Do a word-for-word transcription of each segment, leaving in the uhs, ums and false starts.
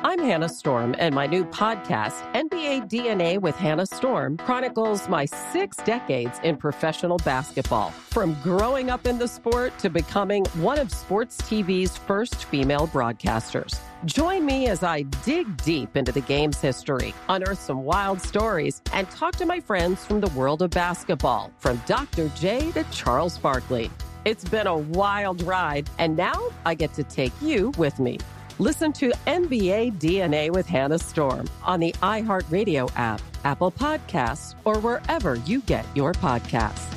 I'm Hannah Storm, and my new podcast, N B A D N A with Hannah Storm, chronicles my six decades in professional basketball. From growing up in the sport to becoming one of sports T V's first female broadcasters. Join me as I dig deep into the game's history, unearth some wild stories, and talk to my friends from the world of basketball, from Doctor J to Charles Barkley. It's been a wild ride, and now I get to take you with me. Listen to N B A D N A with Hannah Storm on the iHeartRadio app, Apple Podcasts, or wherever you get your podcasts.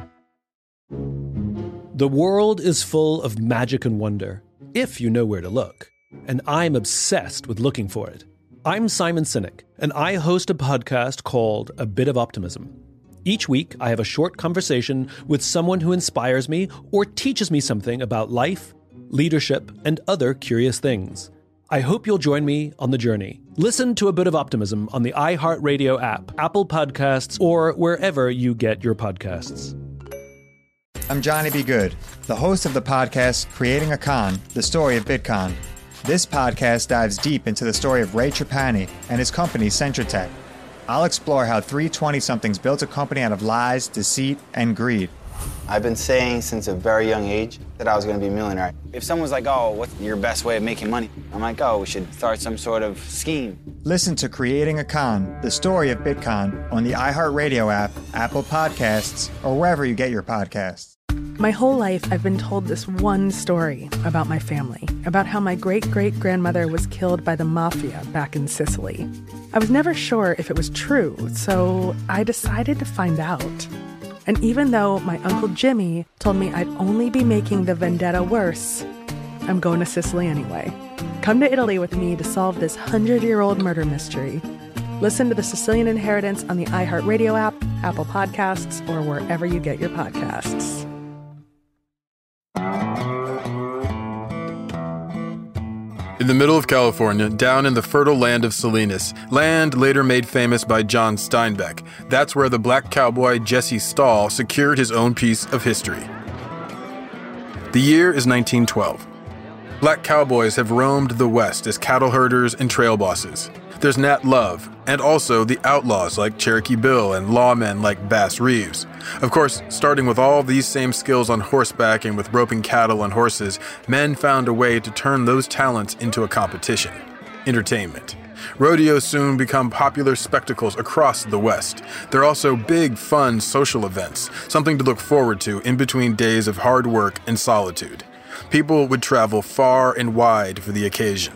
The world is full of magic and wonder, if you know where to look. And I'm obsessed with looking for it. I'm Simon Sinek, and I host a podcast called A Bit of Optimism. Each week, I have a short conversation with someone who inspires me or teaches me something about life, leadership, and other curious things. I hope you'll join me on the journey. Listen to A Bit of Optimism on the iHeartRadio app, Apple Podcasts, or wherever you get your podcasts. I'm Johnny B. Good, the host of the podcast Creating a Con, the story of Bitcoin. This podcast dives deep into the story of Ray Trapani and his company Centratech. I'll explore how three twenty-somethings built a company out of lies, deceit, and greed. I've been saying since a very young age that I was going to be a millionaire. If someone's like, oh, what's your best way of making money? I'm like, oh, we should start some sort of scheme. Listen to Creating a Con, the story of Bitcoin, on the iHeartRadio app, Apple Podcasts, or wherever you get your podcasts. My whole life, I've been told this one story about my family, about how my great-great-grandmother was killed by the mafia back in Sicily. I was never sure if it was true, so I decided to find out. And even though my Uncle Jimmy told me I'd only be making the vendetta worse, I'm going to Sicily anyway. Come to Italy with me to solve this hundred-year-old murder mystery. Listen to The Sicilian Inheritance on the iHeartRadio app, Apple Podcasts, or wherever you get your podcasts. In the middle of California, down in the fertile land of Salinas, land later made famous by John Steinbeck, that's where the black cowboy Jesse Stahl secured his own piece of history. The year is nineteen twelve. Black cowboys have roamed the West as cattle herders and trail bosses. There's Nat Love, and also the outlaws like Cherokee Bill and lawmen like Bass Reeves. Of course, starting with all these same skills on horseback and with roping cattle on horses, men found a way to turn those talents into a competition. Entertainment. Rodeos soon become popular spectacles across the West. They're also big, fun social events, something to look forward to in between days of hard work and solitude. People would travel far and wide for the occasion.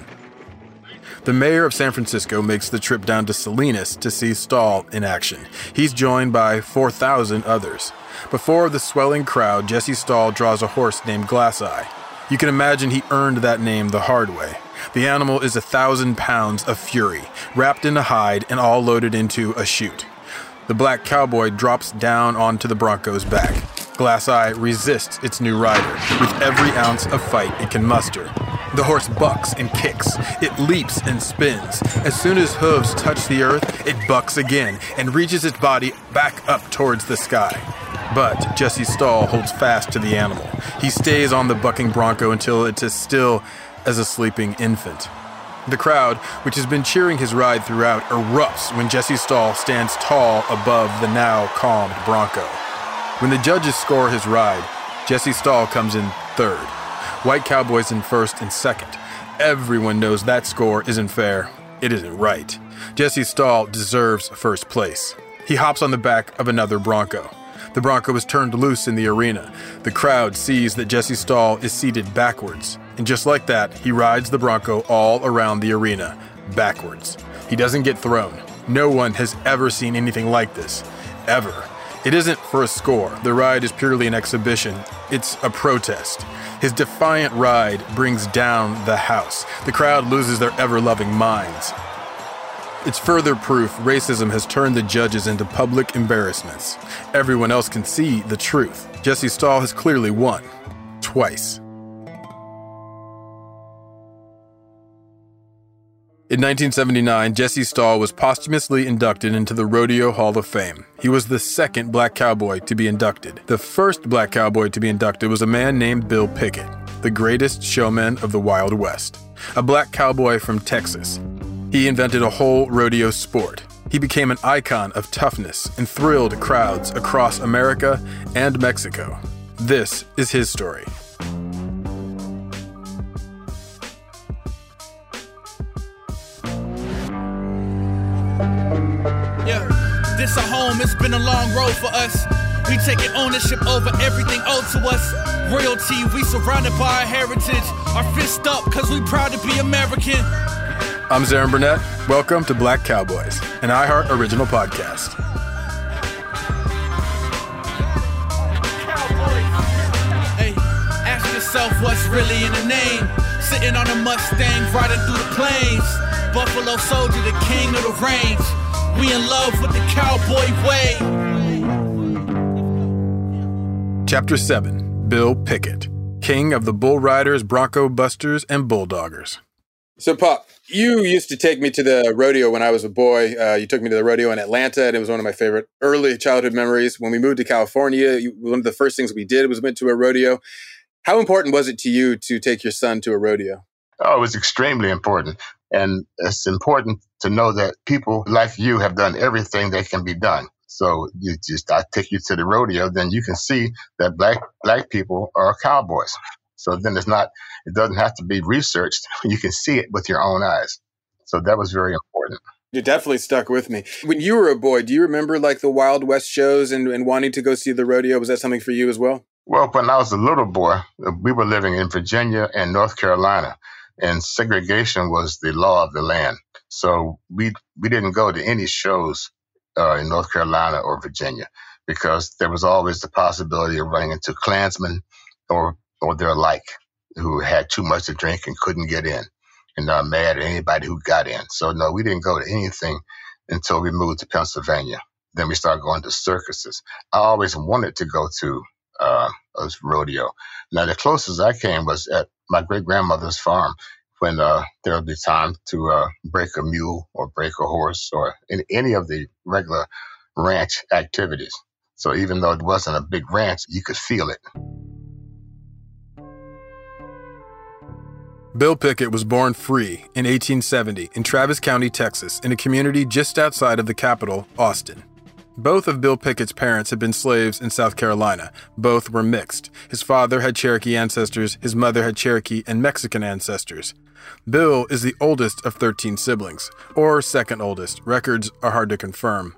The mayor of San Francisco makes the trip down to Salinas to see Stahl in action. He's joined by four thousand others. Before the swelling crowd, Jesse Stahl draws a horse named Glass Eye. You can imagine he earned that name the hard way. The animal is a thousand pounds of fury, wrapped in a hide and all loaded into a chute. The black cowboy drops down onto the bronco's back. Glass Eye resists its new rider with every ounce of fight it can muster. The horse bucks and kicks. It leaps and spins. As soon as hooves touch the earth, it bucks again and reaches its body back up towards the sky. But Jesse Stahl holds fast to the animal. He stays on the bucking bronco until it's as still as a sleeping infant. The crowd, which has been cheering his ride throughout, erupts when Jesse Stahl stands tall above the now calmed bronco. When the judges score his ride, Jesse Stahl comes in third. White cowboys in first and second. Everyone knows that score isn't fair. It isn't right. Jesse Stahl deserves first place. He hops on the back of another bronco. The bronco is turned loose in the arena. The crowd sees that Jesse Stahl is seated backwards. And just like that, he rides the bronco all around the arena, backwards. He doesn't get thrown. No one has ever seen anything like this. Ever. It isn't for a score. The ride is purely an exhibition. It's a protest. His defiant ride brings down the house. The crowd loses their ever-loving minds. It's further proof racism has turned the judges into public embarrassments. Everyone else can see the truth. Jesse Stahl has clearly won. Twice. In nineteen seventy-nine, Jesse Stahl was posthumously inducted into the Rodeo Hall of Fame. He was the second black cowboy to be inducted. The first black cowboy to be inducted was a man named Bill Pickett. the greatest showman of the Wild West, a black cowboy from Texas. He invented a whole rodeo sport. He became an icon of toughness and thrilled crowds across America and Mexico. This is his story. Yeah, this a home, it's been a long road for us. We taking ownership over everything owed to us. Royalty, we surrounded by our heritage. Our fist up, cause we proud to be American. I'm Zarin Burnett. Welcome to Black Cowboys, an iHeart original podcast. Hey, ask yourself what's really in the name. Sitting on a Mustang, riding through the plains. Buffalo Soldier, the king of the range. We in love with the cowboy way. Chapter seven, Bill Pickett, king of the Bull Riders, Bronco Busters, and Bulldoggers. So, Pop, you used to take me to the rodeo when I was a boy. Uh, you took me to the rodeo in Atlanta, and it was one of my favorite early childhood memories. When we moved to California, you, one of the first things we did was went to a rodeo. How important was it to you to take your son to a rodeo? Oh, it was extremely important. And it's important to know that people like you have done everything that can be done. So you just, I take you to the rodeo, then you can see that black black people are cowboys. So then it's not, it doesn't have to be researched. You can see it with your own eyes. So that was very important. You definitely stuck with me. When you were a boy, do you remember like the Wild West shows and, and wanting to go see the rodeo? Was that something for you as well? Well, when I was a little boy, we were living in Virginia and North Carolina, and segregation was the law of the land. So we we didn't go to any shows uh, in North Carolina or Virginia because there was always the possibility of running into Klansmen or or their like who had too much to drink and couldn't get in and are mad at anybody who got in. So no, we didn't go to anything until we moved to Pennsylvania. Then we started going to circuses. I always wanted to go to uh, a rodeo. Now, the closest I came was at my great-grandmother's farm when uh, there would be time to uh, break a mule or break a horse or in any of the regular ranch activities. So even though it wasn't a big ranch, you could feel it. Bill Pickett was born free in eighteen seventy in Travis County, Texas, in a community just outside of the capital, Austin. Both of Bill Pickett's parents had been slaves in South Carolina. Both were mixed. His father had Cherokee ancestors, his mother had Cherokee and Mexican ancestors. Bill is the oldest of thirteen siblings, or second oldest. Records are hard to confirm.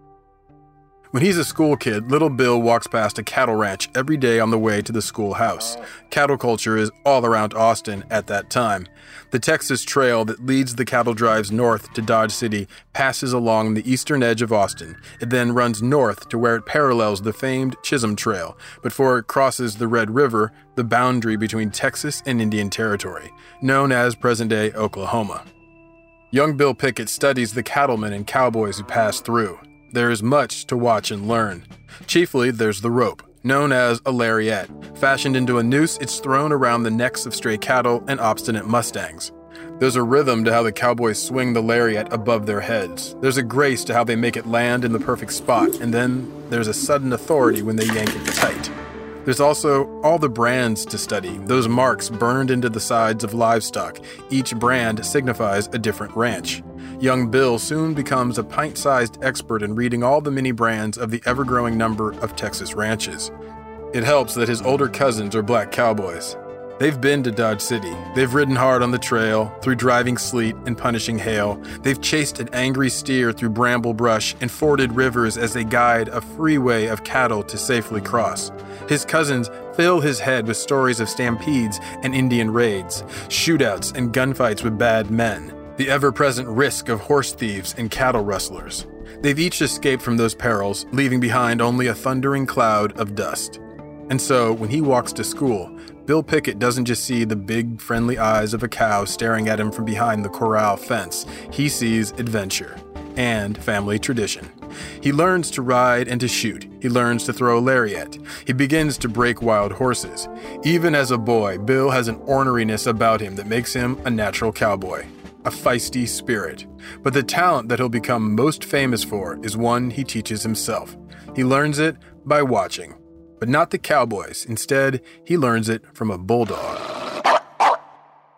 When he's a school kid, little Bill walks past a cattle ranch every day on the way to the schoolhouse. Cattle culture is all around Austin at that time. The Texas Trail that leads the cattle drives north to Dodge City passes along the eastern edge of Austin. It then runs north to where it parallels the famed Chisholm Trail, before it crosses the Red River, the boundary between Texas and Indian Territory, known as present-day Oklahoma. Young Bill Pickett studies the cattlemen and cowboys who pass through. There is much to watch and learn. Chiefly, there's the rope, known as a lariat. Fashioned into a noose, it's thrown around the necks of stray cattle and obstinate Mustangs. There's a rhythm to how the cowboys swing the lariat above their heads. There's a grace to how they make it land in the perfect spot, and then there's a sudden authority when they yank it tight. There's also all the brands to study, those marks burned into the sides of livestock. Each brand signifies a different ranch. Young Bill soon becomes a pint-sized expert in reading all the many brands of the ever-growing number of Texas ranches. It helps that his older cousins are black cowboys. They've been to Dodge City. They've ridden hard on the trail, through driving sleet and punishing hail. They've chased an angry steer through bramble brush and forded rivers as they guide a freeway of cattle to safely cross. His cousins fill his head with stories of stampedes and Indian raids, shootouts and gunfights with bad men, the ever-present risk of horse thieves and cattle rustlers. They've each escaped from those perils, leaving behind only a thundering cloud of dust. And so, when he walks to school, Bill Pickett doesn't just see the big, friendly eyes of a cow staring at him from behind the corral fence. He sees adventure and family tradition. He learns to ride and to shoot. He learns to throw a lariat. He begins to break wild horses. Even as a boy, Bill has an orneriness about him that makes him a natural cowboy, a feisty spirit. But the talent that he'll become most famous for is one he teaches himself. He learns it by watching. But not the cowboys. Instead, he learns it from a bulldog.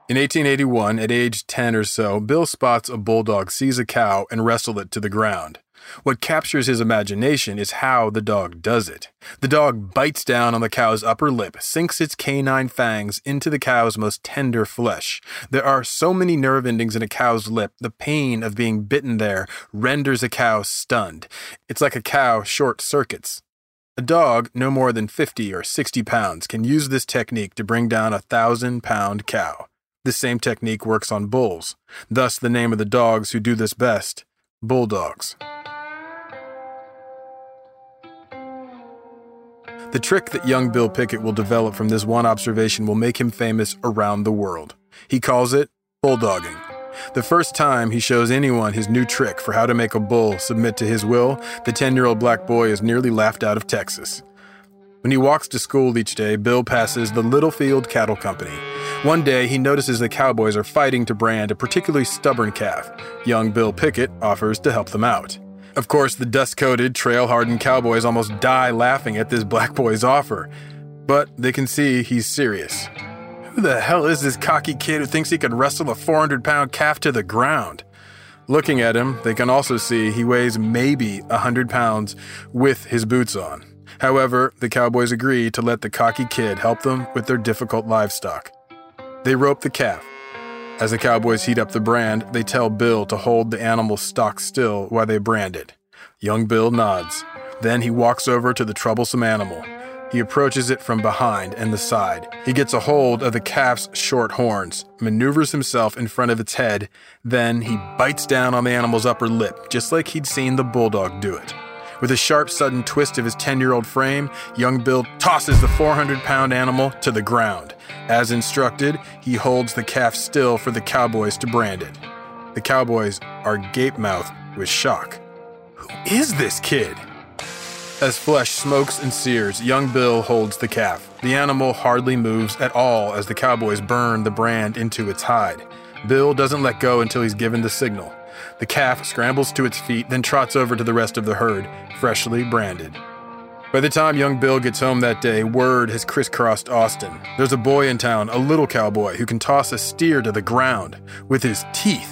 In eighteen eighty-one, at age ten or so, Bill spots a bulldog seize a cow and wrestle it to the ground. What captures his imagination is how the dog does it. The dog bites down on the cow's upper lip, sinks its canine fangs into the cow's most tender flesh. There are so many nerve endings in a cow's lip, the pain of being bitten there renders a cow stunned. It's like a cow short circuits. A dog, no more than fifty or sixty pounds, can use this technique to bring down a thousand-pound cow. This same technique works on bulls. Thus, the name of the dogs who do this best, bulldogs. The trick that young Bill Pickett will develop from this one observation will make him famous around the world. He calls it bulldogging. The first time he shows anyone his new trick for how to make a bull submit to his will, the ten-year-old black boy is nearly laughed out of Texas. When he walks to school each day, Bill passes the Littlefield Cattle Company. One day, he notices the cowboys are fighting to brand a particularly stubborn calf. Young Bill Pickett offers to help them out. Of course, the dust-coated, trail-hardened cowboys almost die laughing at this black boy's offer. But they can see he's serious. Who the hell is this cocky kid who thinks he could wrestle a four hundred pound calf to the ground? Looking at him, they can also see he weighs maybe one hundred pounds with his boots on. However, the cowboys agree to let the cocky kid help them with their difficult livestock. They rope the calf. As the cowboys heat up the brand, they tell Bill to hold the animal stock still while they brand it. Young Bill nods. Then he walks over to the troublesome animal. He approaches it from behind and the side. He gets a hold of the calf's short horns, maneuvers himself in front of its head, then he bites down on the animal's upper lip, just like he'd seen the bulldog do it. With a sharp, sudden twist of his ten-year-old frame, young Bill tosses the four hundred pound animal to the ground. As instructed, he holds the calf still for the cowboys to brand it. The cowboys are gape-mouthed with shock. Who is this kid? As flesh smokes and sears, young Bill holds the calf. The animal hardly moves at all as the cowboys burn the brand into its hide. Bill doesn't let go until he's given the signal. The calf scrambles to its feet, then trots over to the rest of the herd, freshly branded. By the time young Bill gets home that day, word has crisscrossed Austin. There's a boy in town, a little cowboy, who can toss a steer to the ground with his teeth.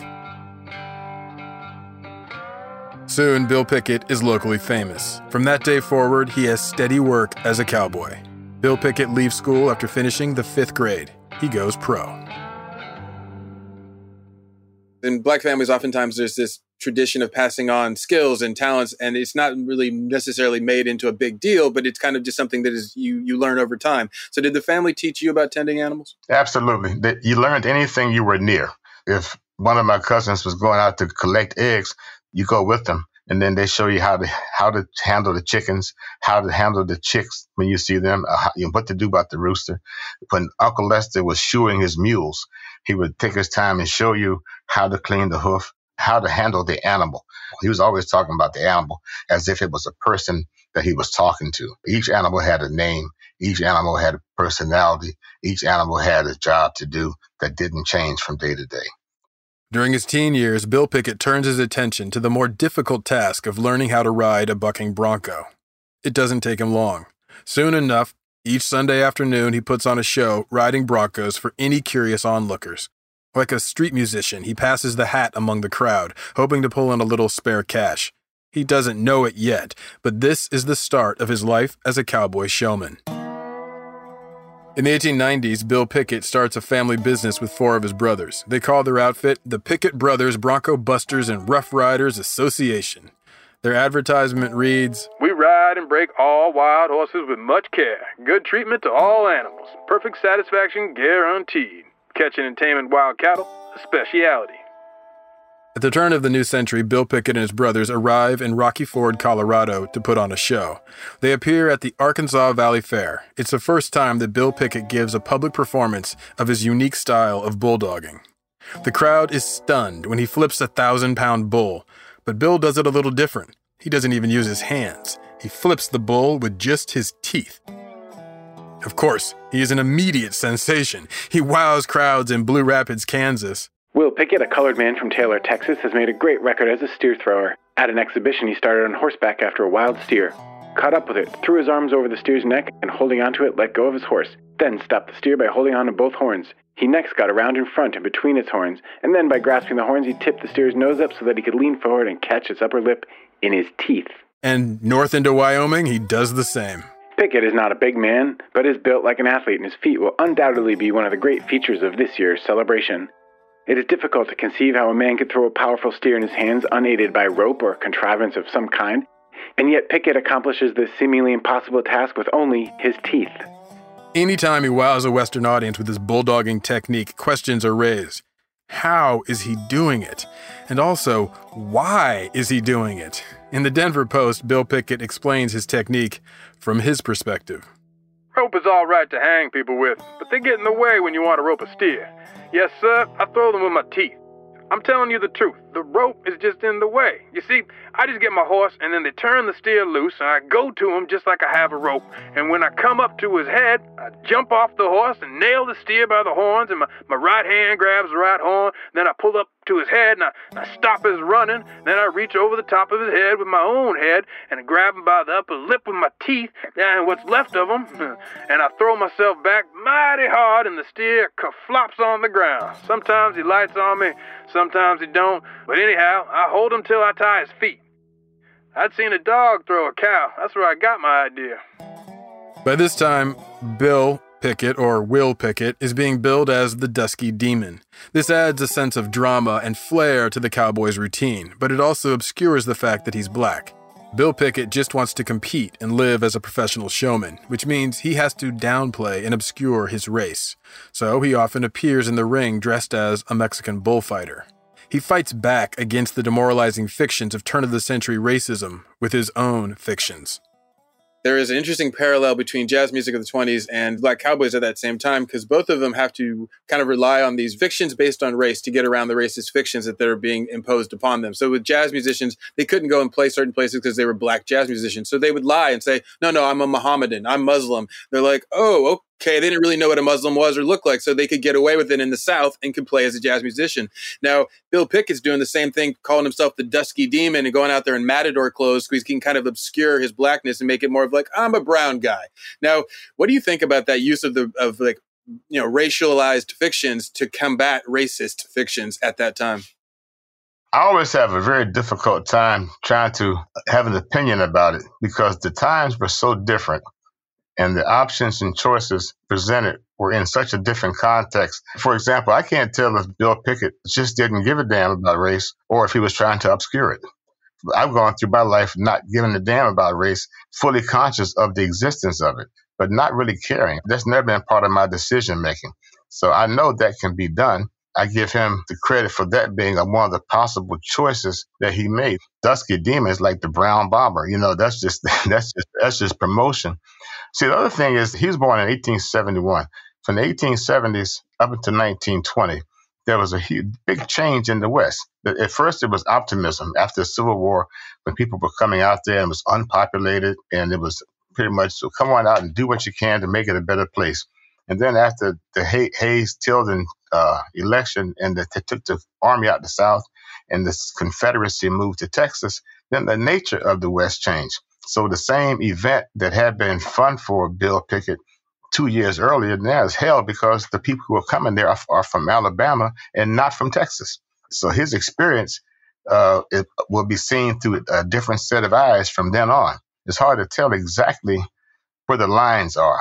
Soon, Bill Pickett is locally famous. From that day forward, he has steady work as a cowboy. Bill Pickett leaves school after finishing the fifth grade. He goes pro. In black families, oftentimes there's this tradition of passing on skills and talents, and it's not really necessarily made into a big deal, but it's kind of just something that is you you learn over time. So did the family teach you about tending animals? Absolutely. You learned anything you were near. If one of my cousins was going out to collect eggs, you go with them, and then they show you how to how to handle the chickens, how to handle the chicks when you see them, uh, what to do about the rooster. When Uncle Lester was shoeing his mules, he would take his time and show you how to clean the hoof, how to handle the animal. He was always talking about the animal as if it was a person that he was talking to. Each animal had a name. Each animal had a personality. Each animal had a job to do that didn't change from day to day. During his teen years, Bill Pickett turns his attention to the more difficult task of learning how to ride a bucking bronco. It doesn't take him long. Soon enough, each Sunday afternoon, he puts on a show riding broncos for any curious onlookers. Like a street musician, he passes the hat among the crowd, hoping to pull in a little spare cash. He doesn't know it yet, but this is the start of his life as a cowboy showman. In the eighteen nineties, Bill Pickett starts a family business with four of his brothers. They call their outfit the Pickett Brothers Bronco Busters and Rough Riders Association. Their advertisement reads, "We ride and break all wild horses with much care. Good treatment to all animals. Perfect satisfaction guaranteed. Catching and taming wild cattle, a speciality." At the turn of the new century, Bill Pickett and his brothers arrive in Rocky Ford, Colorado to put on a show. They appear at the Arkansas Valley Fair. It's the first time that Bill Pickett gives a public performance of his unique style of bulldogging. The crowd is stunned when he flips a thousand-pound bull, but Bill does it a little different. He doesn't even use his hands. He flips the bull with just his teeth. Of course, he is an immediate sensation. He wows crowds in Blue Rapids, Kansas. Will Pickett, a colored man from Taylor, Texas, has made a great record as a steer thrower. At an exhibition, he started on horseback after a wild steer. caught up with it, threw his arms over the steer's neck, and holding onto it, let go of his horse, then stopped the steer by holding on to both horns. He next got around in front and between its horns, and then by grasping the horns, he tipped the steer's nose up so that he could lean forward and catch its upper lip in his teeth. And north into Wyoming, he does the same. Pickett is not a big man, but is built like an athlete, and his feat will undoubtedly be one of the great features of this year's celebration. It is difficult to conceive how a man could throw a powerful steer in his hands unaided by rope or contrivance of some kind, and yet Pickett accomplishes this seemingly impossible task with only his teeth. Anytime he wows a Western audience with his bulldogging technique, questions are raised. How is he doing it? And also, why is he doing it? In the Denver Post, Bill Pickett explains his technique from his perspective. Rope is all right to hang people with, but they get in the way when you want to rope a steer. Yes, sir, I throw them with my teeth. I'm telling you the truth. The rope is just in the way. You see, I just get my horse, and then they turn the steer loose, and I go to him just like I have a rope. And when I come up to his head, I jump off the horse and nail the steer by the horns, and my, my right hand grabs the right horn. Then I pull up to his head, and I, I stop his running. Then I reach over the top of his head with my own head, and I grab him by the upper lip with my teeth, and what's left of him, and I throw myself back mighty hard, and the steer flops on the ground. Sometimes he lights on me, sometimes he don't, but anyhow, I hold him till I tie his feet. I'd seen a dog throw a cow. That's where I got my idea. By this time, Bill Pickett, or Will Pickett, is being billed as the Dusky Demon. This adds a sense of drama and flair to the cowboy's routine, but it also obscures the fact that he's black. Bill Pickett just wants to compete and live as a professional showman, which means he has to downplay and obscure his race. So he often appears in the ring dressed as a Mexican bullfighter. He fights back against the demoralizing fictions of turn-of-the-century racism with his own fictions. There is an interesting parallel between jazz music of the twenties and Black Cowboys at that same time, because both of them have to kind of rely on these fictions based on race to get around the racist fictions that they're being imposed upon them. So with jazz musicians, they couldn't go and play certain places because they were black jazz musicians. So they would lie and say, no, no, I'm a Mohammedan, I'm Muslim. They're like, oh, okay. Okay, they didn't really know what a Muslim was or looked like, so they could get away with it in the South and could play as a jazz musician. Now, Bill Pickett's doing the same thing, calling himself the Dusky Demon and going out there in matador clothes so he can kind of obscure his blackness and make it more of like, I'm a brown guy. Now, what do you think about that use of the of like, you know, racialized fictions to combat racist fictions at that time? I always have a very difficult time trying to have an opinion about it because the times were so different. And the options and choices presented were in such a different context. For example, I can't tell if Bill Pickett just didn't give a damn about race or if he was trying to obscure it. I've gone through my life not giving a damn about race, fully conscious of the existence of it, but not really caring. That's never been part of my decision making. So I know that can be done. I give him the credit for that being one of the possible choices that he made. Dusky Demon is like the brown bomber. You know, that's just that's just that's just promotion. See, the other thing is he was born in eighteen seventy-one. From the eighteen seventies up until nineteen twenty, there was a huge, big change in the West. At first, it was optimism after the Civil War, when people were coming out there and it was unpopulated, and it was pretty much, so come on out and do what you can to make it a better place. And then after the Hayes-Tilden uh, election, and the, they took the army out the South, and the Confederacy moved to Texas, then the nature of the West changed. So the same event that had been fun for Bill Pickett two years earlier now is hell because the people who are coming there are, are from Alabama and not from Texas. So his experience uh, it will be seen through a different set of eyes from then on. It's hard to tell exactly where the lines are.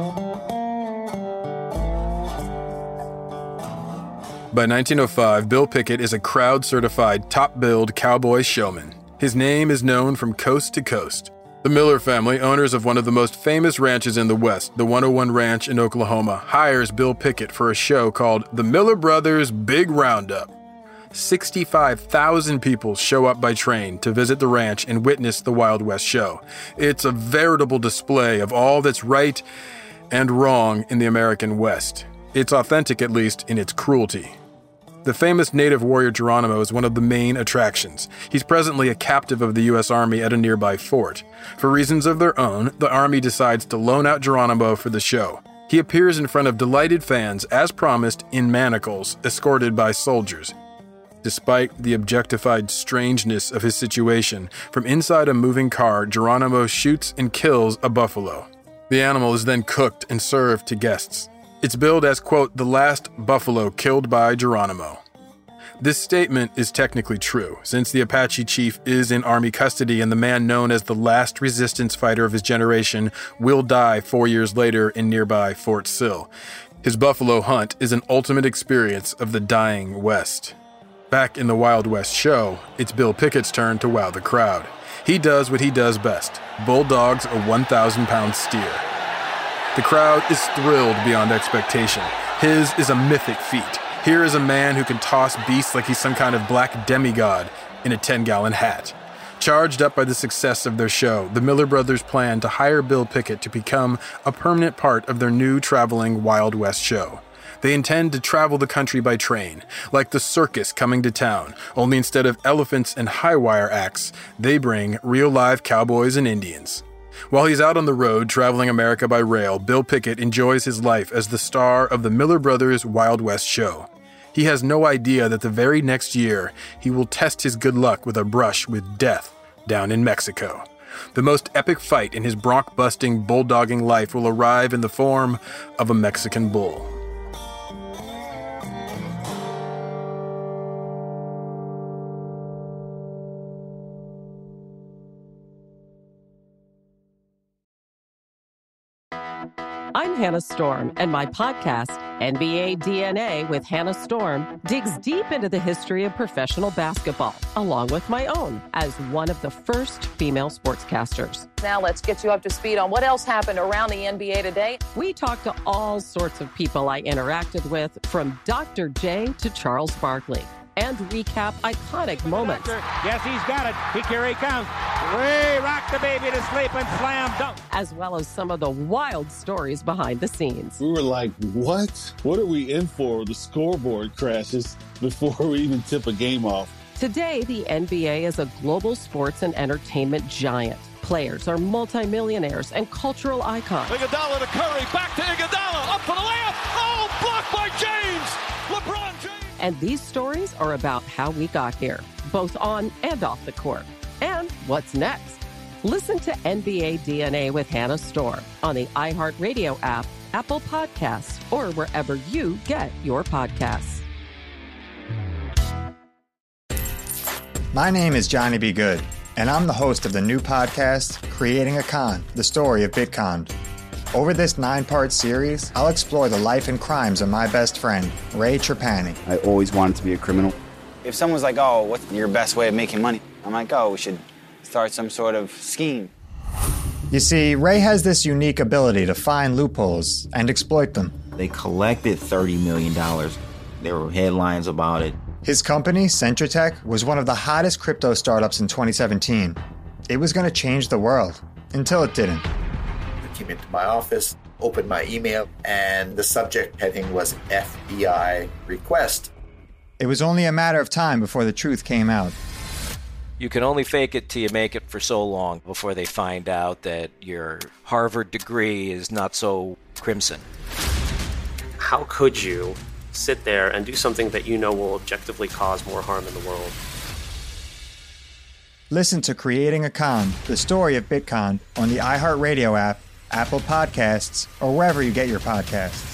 By nineteen oh five, Bill Pickett is a crowd-certified, top-billed cowboy showman. His name is known from coast to coast. The Miller family, owners of one of the most famous ranches in the West, the one oh one Ranch in Oklahoma, hires Bill Pickett for a show called The Miller Brothers Big Roundup. sixty-five thousand people show up by train to visit the ranch and witness the Wild West show. It's a veritable display of all that's right and wrong in the American West. It's authentic, at least, in its cruelty. The famous native warrior Geronimo is one of the main attractions. He's presently a captive of the U S Army at a nearby fort. For reasons of their own, the Army decides to loan out Geronimo for the show. He appears in front of delighted fans, as promised, in manacles, escorted by soldiers. Despite the objectified strangeness of his situation, from inside a moving car, Geronimo shoots and kills a buffalo. The animal is then cooked and served to guests. It's billed as, quote, the last buffalo killed by Geronimo. This statement is technically true, since the Apache chief is in Army custody and the man known as the last resistance fighter of his generation will die four years later in nearby Fort Sill. His buffalo hunt is an ultimate experience of the dying West. Back in the Wild West show, it's Bill Pickett's turn to wow the crowd. He does what he does best, bulldogs a one thousand pound steer. The crowd is thrilled beyond expectation. His is a mythic feat. Here is a man who can toss beasts like he's some kind of black demigod in a ten-gallon hat. Charged up by the success of their show, the Miller brothers plan to hire Bill Pickett to become a permanent part of their new traveling Wild West show. They intend to travel the country by train, like the circus coming to town, only instead of elephants and high-wire acts, they bring real live cowboys and Indians. While he's out on the road traveling America by rail, Bill Pickett enjoys his life as the star of the Miller Brothers Wild West show. He has no idea that the very next year, he will test his good luck with a brush with death down in Mexico. The most epic fight in his bronc-busting, bulldogging life will arrive in the form of a Mexican bull. I'm Hannah Storm, and my podcast, N B A D N A with Hannah Storm, digs deep into the history of professional basketball, along with my own, as one of the first female sportscasters. Now let's get you up to speed on what else happened around the N B A today. We talk to all sorts of people I interacted with, from Doctor J to Charles Barkley, and recap iconic moments. Yes, he's got it. He, here he comes. Way rock the baby to sleep and slam dunk. As well as some of the wild stories behind the scenes. We were like, what? What are we in for? The scoreboard crashes before we even tip a game off. Today, the N B A is a global sports and entertainment giant. Players are multimillionaires and cultural icons. Iguodala to Curry, back to Iguodala, up for the layup. Oh, blocked by James. LeBron James. And these stories are about how we got here, both on and off the court. And what's next? Listen to N B A D N A with Hannah Storm on the iHeartRadio app, Apple Podcasts, or wherever you get your podcasts. My name is Johnny B. Good, and I'm the host of the new podcast, Creating a Con, the story of Bitcon. Over this nine-part series, I'll explore the life and crimes of my best friend, Ray Trapani. I always wanted to be a criminal. If someone's like, oh, what's your best way of making money? I'm like, oh, we should start some sort of scheme. You see, Ray has this unique ability to find loopholes and exploit them. They collected thirty million dollars. There were headlines about it. His company, Centratech, was one of the hottest crypto startups in twenty seventeen. It was going to change the world, until it didn't. Came into my office, opened my email, and the subject heading was F B I request. It was only a matter of time before the truth came out. You can only fake it till you make it for so long before they find out that your Harvard degree is not so crimson. How could you sit there and do something that you know will objectively cause more harm in the world? Listen to Creating a Con, the story of Bitcon, on the iHeartRadio app, Apple Podcasts, or wherever you get your podcasts.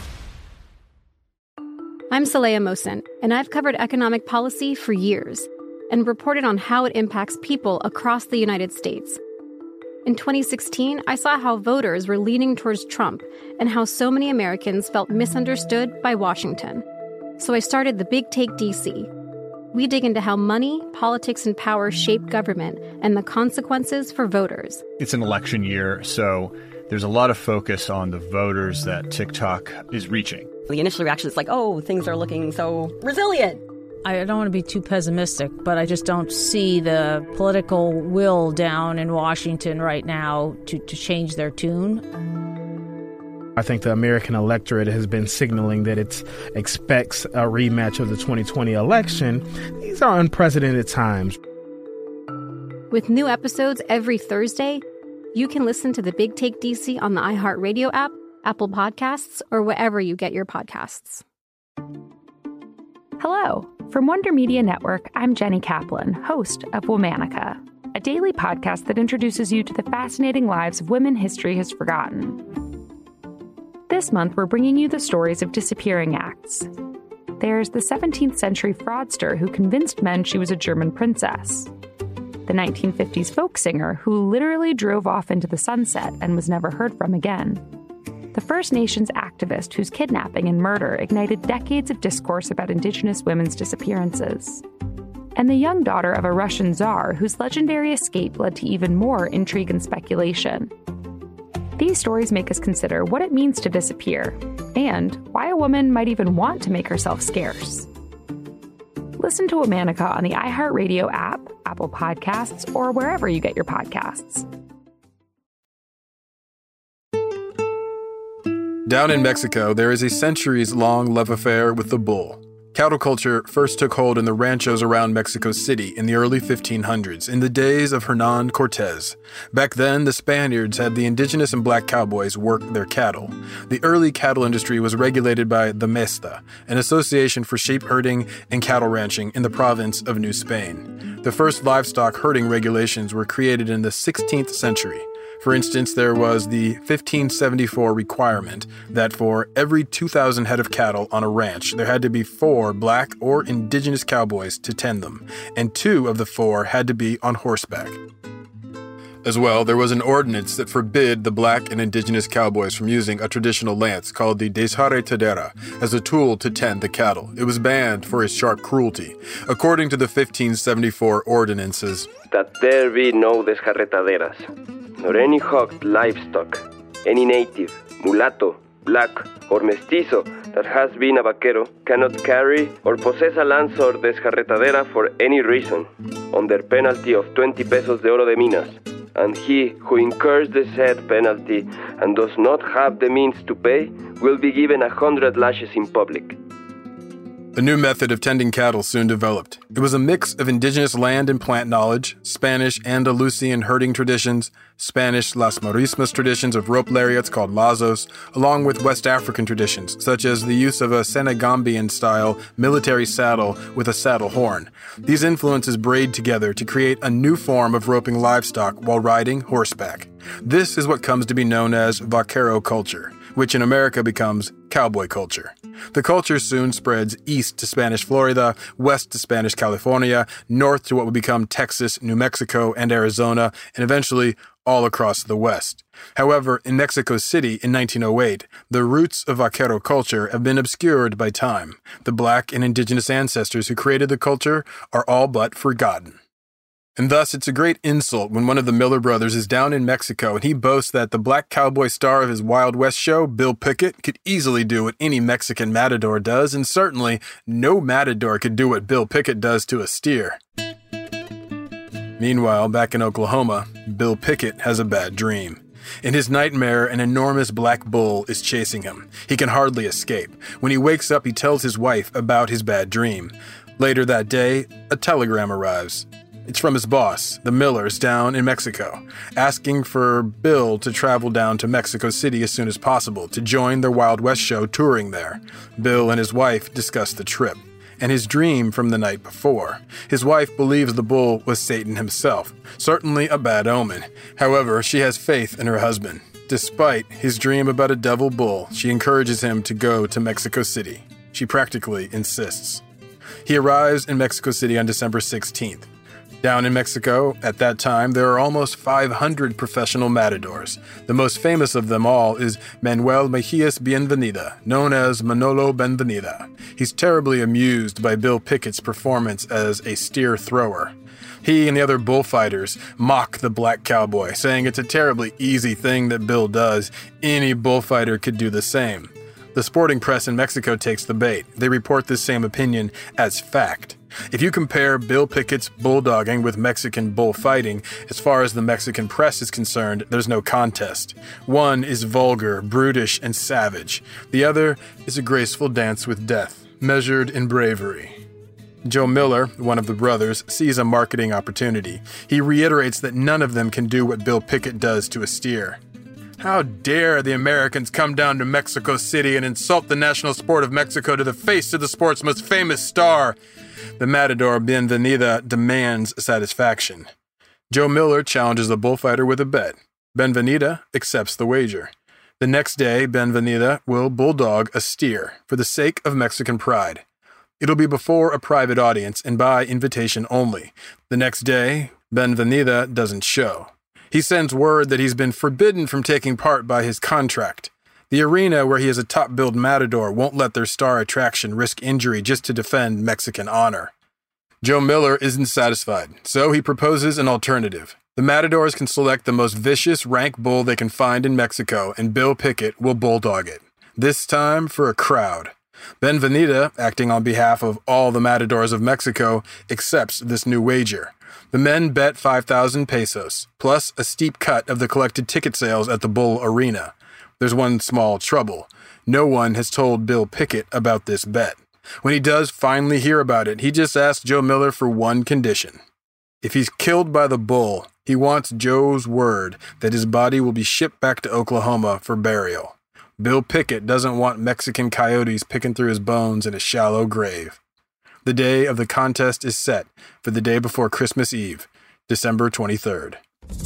I'm Saleha Mohsin, and I've covered economic policy for years and reported on how it impacts people across the United States. In twenty sixteen, I saw how voters were leaning towards Trump and how so many Americans felt misunderstood by Washington. So I started the Big Take D C. We dig into how money, politics, and power shape government and the consequences for voters. It's an election year, so there's a lot of focus on the voters that TikTok is reaching. The initial reaction is like, oh, things are looking so resilient. I don't want to be too pessimistic, but I just don't see the political will down in Washington right now to, to change their tune. I think the American electorate has been signaling that it expects a rematch of the twenty twenty election. These are unprecedented times. With new episodes every Thursday, you can listen to the Big Take D C on the iHeartRadio app, Apple Podcasts, or wherever you get your podcasts. Hello, From Wonder Media Network, I'm Jenny Kaplan, host of Womanica, a daily podcast that introduces you to the fascinating lives of women history has forgotten. This month, we're bringing you the stories of disappearing acts. There's the seventeenth century fraudster who convinced men she was a German princess. The nineteen fifties folk singer who literally drove off into the sunset and was never heard from again. The First Nations activist whose kidnapping and murder ignited decades of discourse about Indigenous women's disappearances. And the young daughter of a Russian czar whose legendary escape led to even more intrigue and speculation. These stories make us consider what it means to disappear, and why a woman might even want to make herself scarce. Listen to Womanica on the iHeartRadio app, Apple Podcasts, or wherever you get your podcasts. Down in Mexico, there is a centuries-long love affair with the bull. Cattle culture first took hold in the ranchos around Mexico City in the early fifteen hundreds, in the days of Hernan Cortez. Back then, the Spaniards had the indigenous and black cowboys work their cattle. The early cattle industry was regulated by the Mesta, an association for sheep herding and cattle ranching in the province of New Spain. The first livestock herding regulations were created in the sixteenth century. For instance, there was the fifteen seventy-four requirement that for every two thousand head of cattle on a ranch, there had to be four black or indigenous cowboys to tend them, and two of the four had to be on horseback. As well, there was an ordinance that forbid the black and indigenous cowboys from using a traditional lance called the desjarretadera as a tool to tend the cattle. It was banned for its sharp cruelty. According to the fifteen seventy-four ordinances, that there be no desjarretaderas, nor any hogged livestock, any native, mulatto, black, or mestizo that has been a vaquero cannot carry or possess a lance or desjarretadera for any reason, under penalty of twenty pesos de oro de minas, and he who incurs the said penalty and does not have the means to pay will be given a hundred lashes in public. A new method of tending cattle soon developed. It was a mix of indigenous land and plant knowledge, Spanish Andalusian herding traditions, Spanish Las Marismas traditions of rope lariats called lazos, along with West African traditions, such as the use of a Senegambian-style military saddle with a saddle horn. These influences braid together to create a new form of roping livestock while riding horseback. This is what comes to be known as vaquero culture, which in America becomes cowboy culture. The culture soon spreads east to Spanish Florida, west to Spanish California, north to what would become Texas, New Mexico, and Arizona, and eventually all across the West. However, in Mexico City in nineteen oh eight, the roots of vaquero culture have been obscured by time. The black and indigenous ancestors who created the culture are all but forgotten. And thus, it's a great insult when one of the Miller brothers is down in Mexico and he boasts that the black cowboy star of his Wild West show, Bill Pickett, could easily do what any Mexican matador does, and certainly no matador could do what Bill Pickett does to a steer. Meanwhile, back in Oklahoma, Bill Pickett has a bad dream. In his nightmare, an enormous black bull is chasing him. He can hardly escape. When he wakes up, he tells his wife about his bad dream. Later that day, a telegram arrives. It's from his boss, the Millers, down in Mexico, asking for Bill to travel down to Mexico City as soon as possible to join their Wild West show touring there. Bill and his wife discuss the trip and his dream from the night before. His wife believes the bull was Satan himself, certainly a bad omen. However, she has faith in her husband. Despite his dream about a devil bull, she encourages him to go to Mexico City. She practically insists. He arrives in Mexico City on December sixteenth. Down in Mexico, at that time, there are almost five hundred professional matadors. The most famous of them all is Manuel Mejias Bienvenida, known as Manolo Benvenida. He's terribly amused by Bill Pickett's performance as a steer thrower. He and the other bullfighters mock the black cowboy, saying it's a terribly easy thing that Bill does. Any bullfighter could do the same. The sporting press in Mexico takes the bait. They report this same opinion as fact. If you compare Bill Pickett's bulldogging with Mexican bullfighting, as far as the Mexican press is concerned, there's no contest. One is vulgar, brutish, and savage. The other is a graceful dance with death, measured in bravery. Joe Miller, one of the brothers, sees a marketing opportunity. He reiterates that none of them can do what Bill Pickett does to a steer. How dare the Americans come down to Mexico City and insult the national sport of Mexico to the face of the sport's most famous star? the matador Benvenida demands satisfaction. Joe Miller challenges the bullfighter with a bet. Benvenida accepts the wager. The next day, Benvenida will bulldog a steer for the sake of Mexican pride. It'll be before a private audience and by invitation only. The next day, Benvenida doesn't show. He sends word that he's been forbidden from taking part by his contract. The arena where he is a top-billed matador won't let their star attraction risk injury just to defend Mexican honor. Joe Miller isn't satisfied, so he proposes an alternative. The matadors can select the most vicious rank bull they can find in Mexico, and Bill Pickett will bulldog it. This time for a crowd. Benvenida, acting on behalf of all the matadors of Mexico, accepts this new wager. The men bet five thousand pesos, plus a steep cut of the collected ticket sales at the Bull Arena. There's one small trouble. No one has told Bill Pickett about this bet. When he does finally hear about it, he just asks Joe Miller for one condition. If he's killed by the bull, he wants Joe's word that his body will be shipped back to Oklahoma for burial. Bill Pickett doesn't want Mexican coyotes picking through his bones in a shallow grave. The day of the contest is set for the day before Christmas Eve, December twenty-third.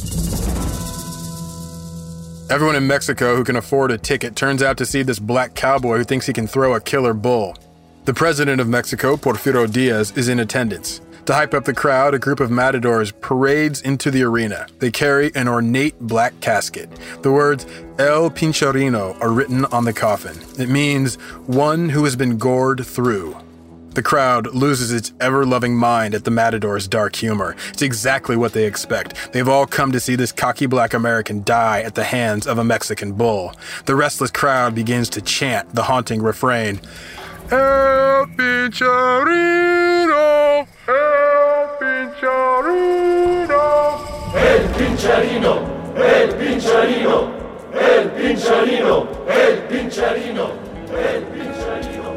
Everyone in Mexico who can afford a ticket turns out to see this black cowboy who thinks he can throw a killer bull. The president of Mexico, Porfirio Diaz, is in attendance. To hype up the crowd, a group of matadors parades into the arena. They carry an ornate black casket. The words El Pincharino are written on the coffin. It means one who has been gored through. The crowd loses its ever-loving mind at the matador's dark humor. It's exactly what they expect. They've all come to see this cocky black American die at the hands of a Mexican bull. The restless crowd begins to chant the haunting refrain, El Pincharino, El Pincharino, El Pincharino, El Pincharino, El Pincharino, El Pincharino, El Pincharino.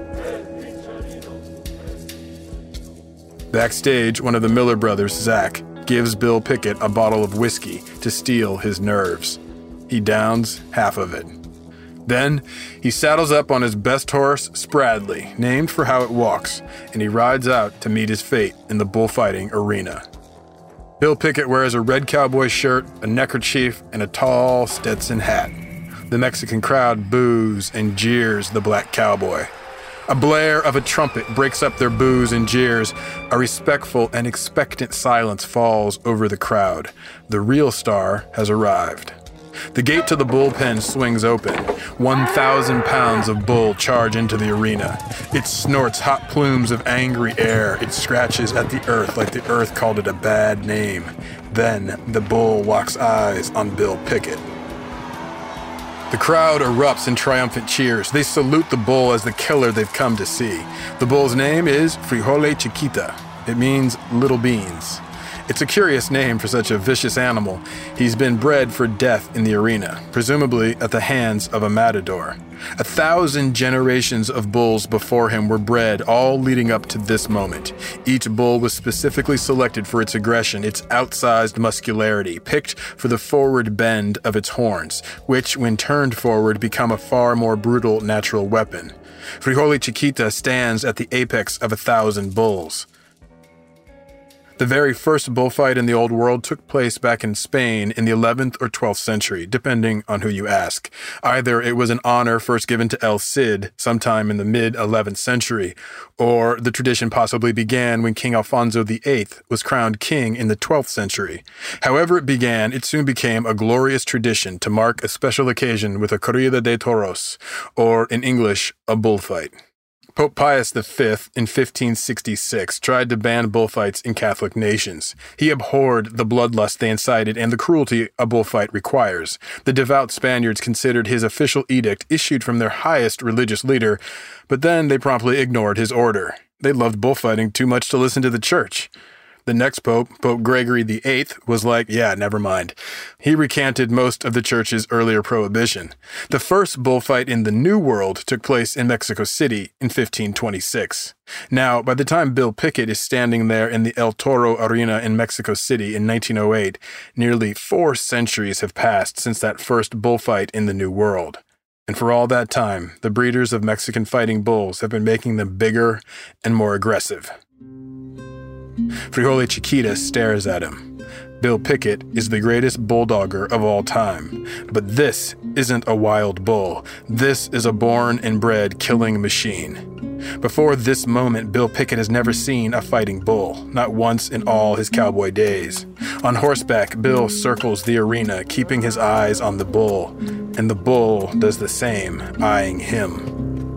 Backstage, one of the Miller brothers, Zach, gives Bill Pickett a bottle of whiskey to steel his nerves. He downs half of it. Then, he saddles up on his best horse, Spradley, named for how it walks, and he rides out to meet his fate in the bullfighting arena. Bill Pickett wears a red cowboy shirt, a neckerchief, and a tall Stetson hat. The Mexican crowd boos and jeers the black cowboy. A blare of a trumpet breaks up their boos and jeers. A respectful and expectant silence falls over the crowd. The real star has arrived. The gate to the bullpen swings open. One thousand pounds of bull charge into the arena. It snorts hot plumes of angry air. It scratches at the earth like the earth called it a bad name. Then the bull locks eyes on Bill Pickett. The crowd erupts in triumphant cheers. They salute the bull as the killer they've come to see. The bull's name is Frijole Chiquita. It means little beans. It's a curious name for such a vicious animal. He's been bred for death in the arena, presumably at the hands of a matador. A thousand generations of bulls before him were bred, all leading up to this moment. Each bull was specifically selected for its aggression, its outsized muscularity, picked for the forward bend of its horns, which, when turned forward, become a far more brutal natural weapon. Frijole Chiquita stands at the apex of a thousand bulls. The very first bullfight in the Old World took place back in Spain in the eleventh or twelfth century, depending on who you ask. Either it was an honor first given to El Cid sometime in the mid-eleventh century, or the tradition possibly began when King Alfonso the Eighth was crowned king in the twelfth century. However it began, it soon became a glorious tradition to mark a special occasion with a corrida de toros, or in English, a bullfight. Pope Pius the Fifth in fifteen sixty-six tried to ban bullfights in Catholic nations. He abhorred the bloodlust they incited and the cruelty a bullfight requires. The devout Spaniards considered his official edict issued from their highest religious leader, but then they promptly ignored his order. They loved bullfighting too much to listen to the church. The next pope, Pope Gregory the Eighth, was like, yeah, never mind. He recanted most of the church's earlier prohibition. The first bullfight in the New World took place in Mexico City in fifteen twenty-six. Now, by the time Bill Pickett is standing there in the El Toro Arena in Mexico City in nineteen oh eight, nearly four centuries have passed since that first bullfight in the New World. And for all that time, the breeders of Mexican fighting bulls have been making them bigger and more aggressive. Frijoli Chiquita stares at him. Bill Pickett is the greatest bulldogger of all time. But this isn't a wild bull. This is a born and bred killing machine. Before this moment, Bill Pickett has never seen a fighting bull, not once in all his cowboy days. On horseback, Bill circles the arena, keeping his eyes on the bull, and the bull does the same, eyeing him.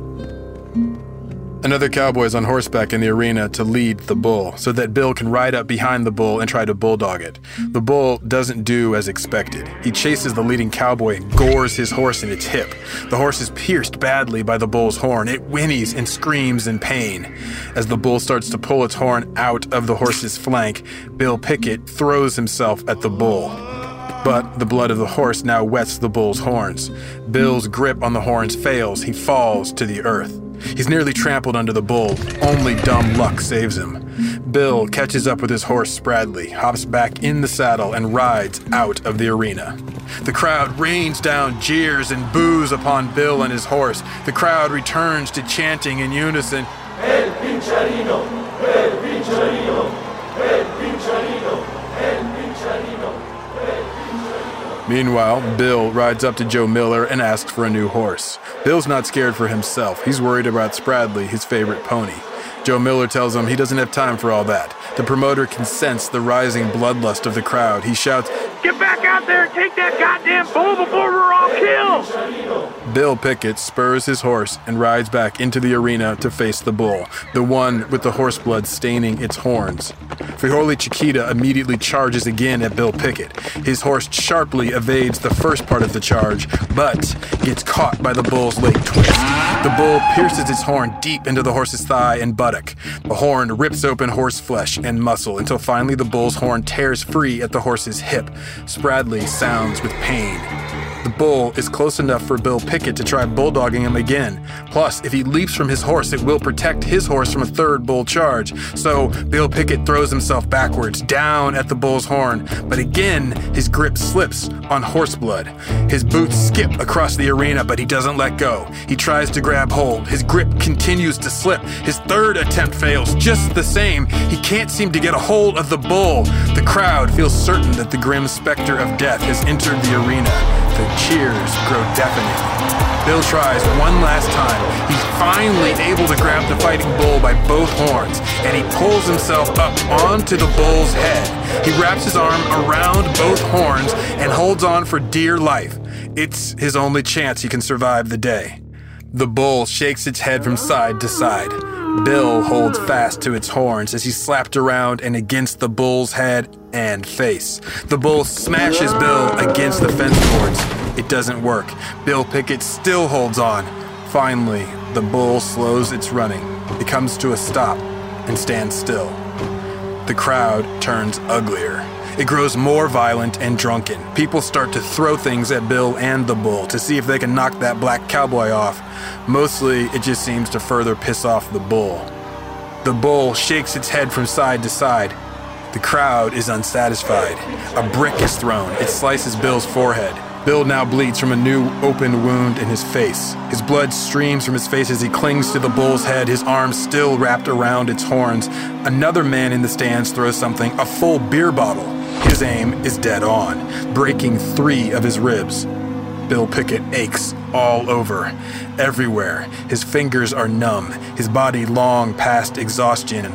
Another cowboy is on horseback in the arena to lead the bull, so that Bill can ride up behind the bull and try to bulldog it. The bull doesn't do as expected. He chases the leading cowboy and gores his horse in its hip. The horse is pierced badly by the bull's horn. It whinnies and screams in pain. As the bull starts to pull its horn out of the horse's flank, Bill Pickett throws himself at the bull. But the blood of the horse now wets the bull's horns. Bill's grip on the horns fails. He falls to the earth. He's nearly trampled under the bull. Only dumb luck saves him. Bill catches up with his horse Spradley, hops back in the saddle, and rides out of the arena. The crowd rains down jeers and boos upon Bill and his horse. The crowd returns to chanting in unison, El Pincharino, El Pincharino, El Pincharino, El Pincharino. Meanwhile, Bill rides up to Joe Miller and asks for a new horse. Bill's not scared for himself. He's worried about Spradley, his favorite pony. Joe Miller tells him he doesn't have time for all that. The promoter can sense the rising bloodlust of the crowd. He shouts, Get back out there and take that goddamn bull before we're all killed! Bill Pickett spurs his horse and rides back into the arena to face the bull, the one with the horse blood staining its horns. Frijoli Chiquita immediately charges again at Bill Pickett. His horse sharply evades the first part of the charge, but gets caught by the bull's leg twist. The bull pierces its horn deep into the horse's thigh and buttock. The horn rips open horse flesh and muscle until finally the bull's horn tears free at the horse's hip. Spradley sounds with pain. The bull is close enough for Bill Pickett to try bulldogging him again. Plus, if he leaps from his horse, it will protect his horse from a third bull charge. So, Bill Pickett throws himself backwards, down at the bull's horn. But again, his grip slips on horse blood. His boots skip across the arena, but he doesn't let go. He tries to grab hold. His grip continues to slip. His third attempt fails just the same. He can't seem to get a hold of the bull. The crowd feels certain that the grim specter of death has entered the arena. The cheers grow deafening. Bill tries one last time. He's finally able to grab the fighting bull by both horns, and he pulls himself up onto the bull's head. He wraps his arm around both horns and holds on for dear life. It's his only chance he can survive the day. The bull shakes its head from side to side. Bill holds fast to its horns as he's slapped around and against the bull's head and face. The bull smashes Bill against the fence boards. It doesn't work. Bill Pickett still holds on. Finally, the bull slows its running. It comes to a stop and stands still. The crowd turns uglier. It grows more violent and drunken. People start to throw things at Bill and the bull to see if they can knock that black cowboy off. Mostly, it just seems to further piss off the bull. The bull shakes its head from side to side. The crowd is unsatisfied. A brick is thrown. It slices Bill's forehead. Bill now bleeds from a new open wound in his face. His blood streams from his face as he clings to the bull's head, his arms still wrapped around its horns. Another man in the stands throws something, a full beer bottle. His aim is dead on, breaking three of his ribs. Bill Pickett aches all over, everywhere. His fingers are numb, his body long past exhaustion.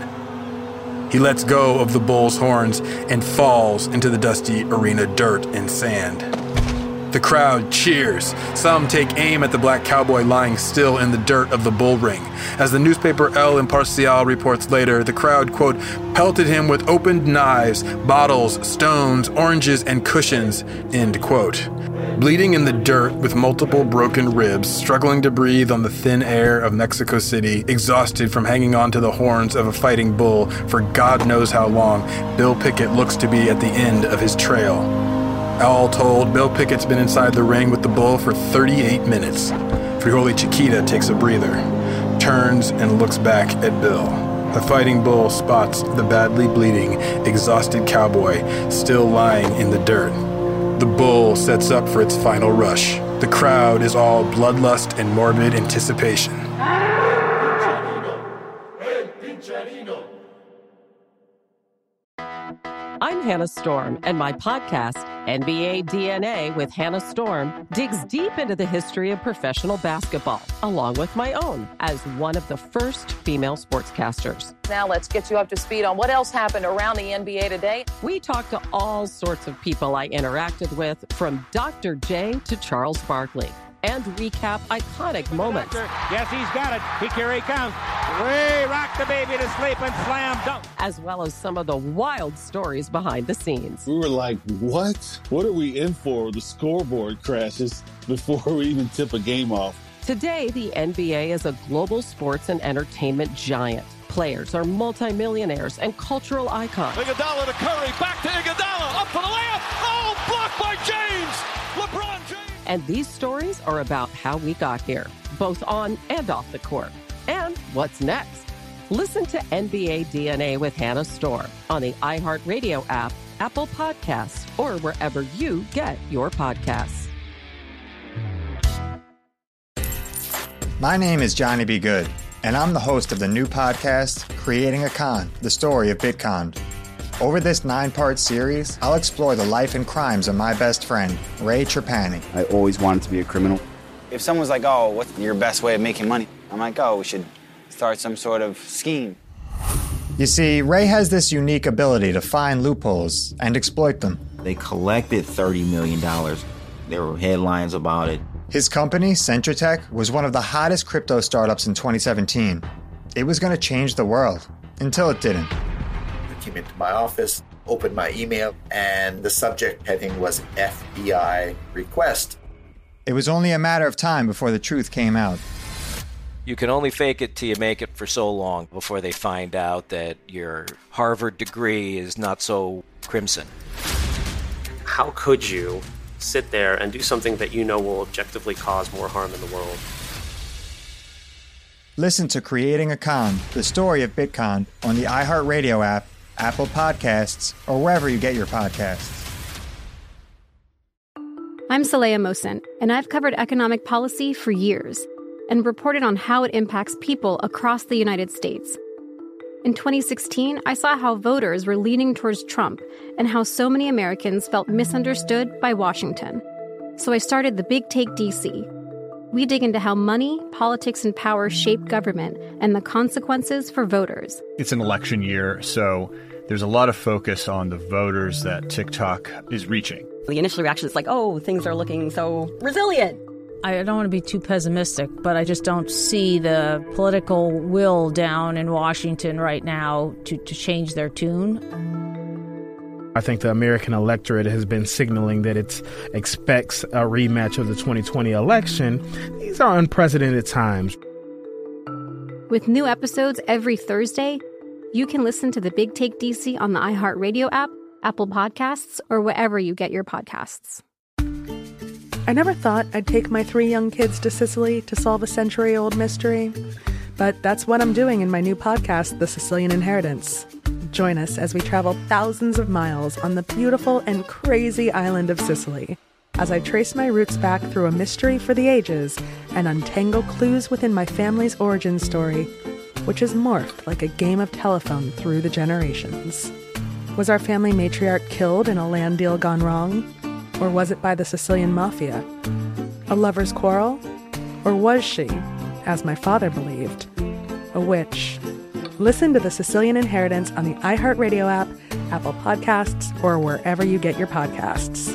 He lets go of the bull's horns and falls into the dusty arena dirt and sand. The crowd cheers. Some take aim at the black cowboy lying still in the dirt of the bull ring. As the newspaper El Imparcial reports later, the crowd, quote, pelted him with opened knives, bottles, stones, oranges, and cushions, end quote. Bleeding in the dirt with multiple broken ribs, struggling to breathe on the thin air of Mexico City, exhausted from hanging on to the horns of a fighting bull for God knows how long, Bill Pickett looks to be at the end of his trail. All told, Bill Pickett's been inside the ring with the bull for thirty-eight minutes. Frijoli Chiquita takes a breather, turns and looks back at Bill. The fighting bull spots the badly bleeding, exhausted cowboy still lying in the dirt. The bull sets up for its final rush. The crowd is all bloodlust and morbid anticipation. I'm Hannah Storm, and my podcast, N B A D N A with Hannah Storm, digs deep into the history of professional basketball, along with my own, as one of the first female sportscasters. Now let's get you up to speed on what else happened around the N B A today. We talk to all sorts of people I interacted with, from Doctor J to Charles Barkley, and recap iconic moments. Yes, he's got it. He, here he comes. Ray rocked the baby to sleep and slam dunk. As well as some of the wild stories behind the scenes. We were like, what? What are we in for? The scoreboard crashes before we even tip a game off. Today, the N B A is a global sports and entertainment giant. Players are multimillionaires and cultural icons. Iguodala to Curry, back to Iguodala, up for the layup. Oh, blocked by James. LeBron James. And these stories are about how we got here, both on and off the court. And what's next? Listen to N B A D N A with Hannah Storm on the iHeartRadio app, Apple Podcasts, or wherever you get your podcasts. My name is Johnny B. Good, and I'm the host of the new podcast, Creating a Con, the story of Bitcon. Over this nine-part series, I'll explore the life and crimes of my best friend, Ray Trapani. I always wanted to be a criminal. If someone's like, oh, what's your best way of making money? I'm like, oh, we should start some sort of scheme. You see, Ray has this unique ability to find loopholes and exploit them. They collected thirty million dollars. There were headlines about it. His company, Centratech, was one of the hottest crypto startups in twenty seventeen. It was going to change the world, until it didn't. Came into my office, opened my email, and the subject heading was F B I request. It was only a matter of time before the truth came out. You can only fake it till you make it for so long before they find out that your Harvard degree is not so crimson. How could you sit there and do something that you know will objectively cause more harm in the world? Listen to Creating a Con, the story of Bitcon, on the iHeartRadio app, Apple Podcasts, or wherever you get your podcasts. I'm Saleha Mohsin, and I've covered economic policy for years and reported on how it impacts people across the United States. In twenty sixteen, I saw how voters were leaning towards Trump and how so many Americans felt misunderstood by Washington. So I started the Big Take D C. We dig into how money, politics, and power shape government and the consequences for voters. It's an election year, so there's a lot of focus on the voters that TikTok is reaching. The initial reaction is like, oh, things are looking so resilient. I don't want to be too pessimistic, but I just don't see the political will down in Washington right now to, to change their tune. I think the American electorate has been signaling that it expects a rematch of the twenty twenty election. These are unprecedented times. With new episodes every Thursday, you can listen to the Big Take D C on the iHeartRadio app, Apple Podcasts, or wherever you get your podcasts. I never thought I'd take my three young kids to Sicily to solve a century-old mystery. But that's what I'm doing in my new podcast, The Sicilian Inheritance. Join us as we travel thousands of miles on the beautiful and crazy island of Sicily, as I trace my roots back through a mystery for the ages and untangle clues within my family's origin story, which has morphed like a game of telephone through the generations. Was our family matriarch killed in a land deal gone wrong? Or was it by the Sicilian mafia? A lover's quarrel? Or was she, as my father believed, a witch? Listen to The Sicilian Inheritance on the iHeartRadio app, Apple Podcasts, or wherever you get your podcasts.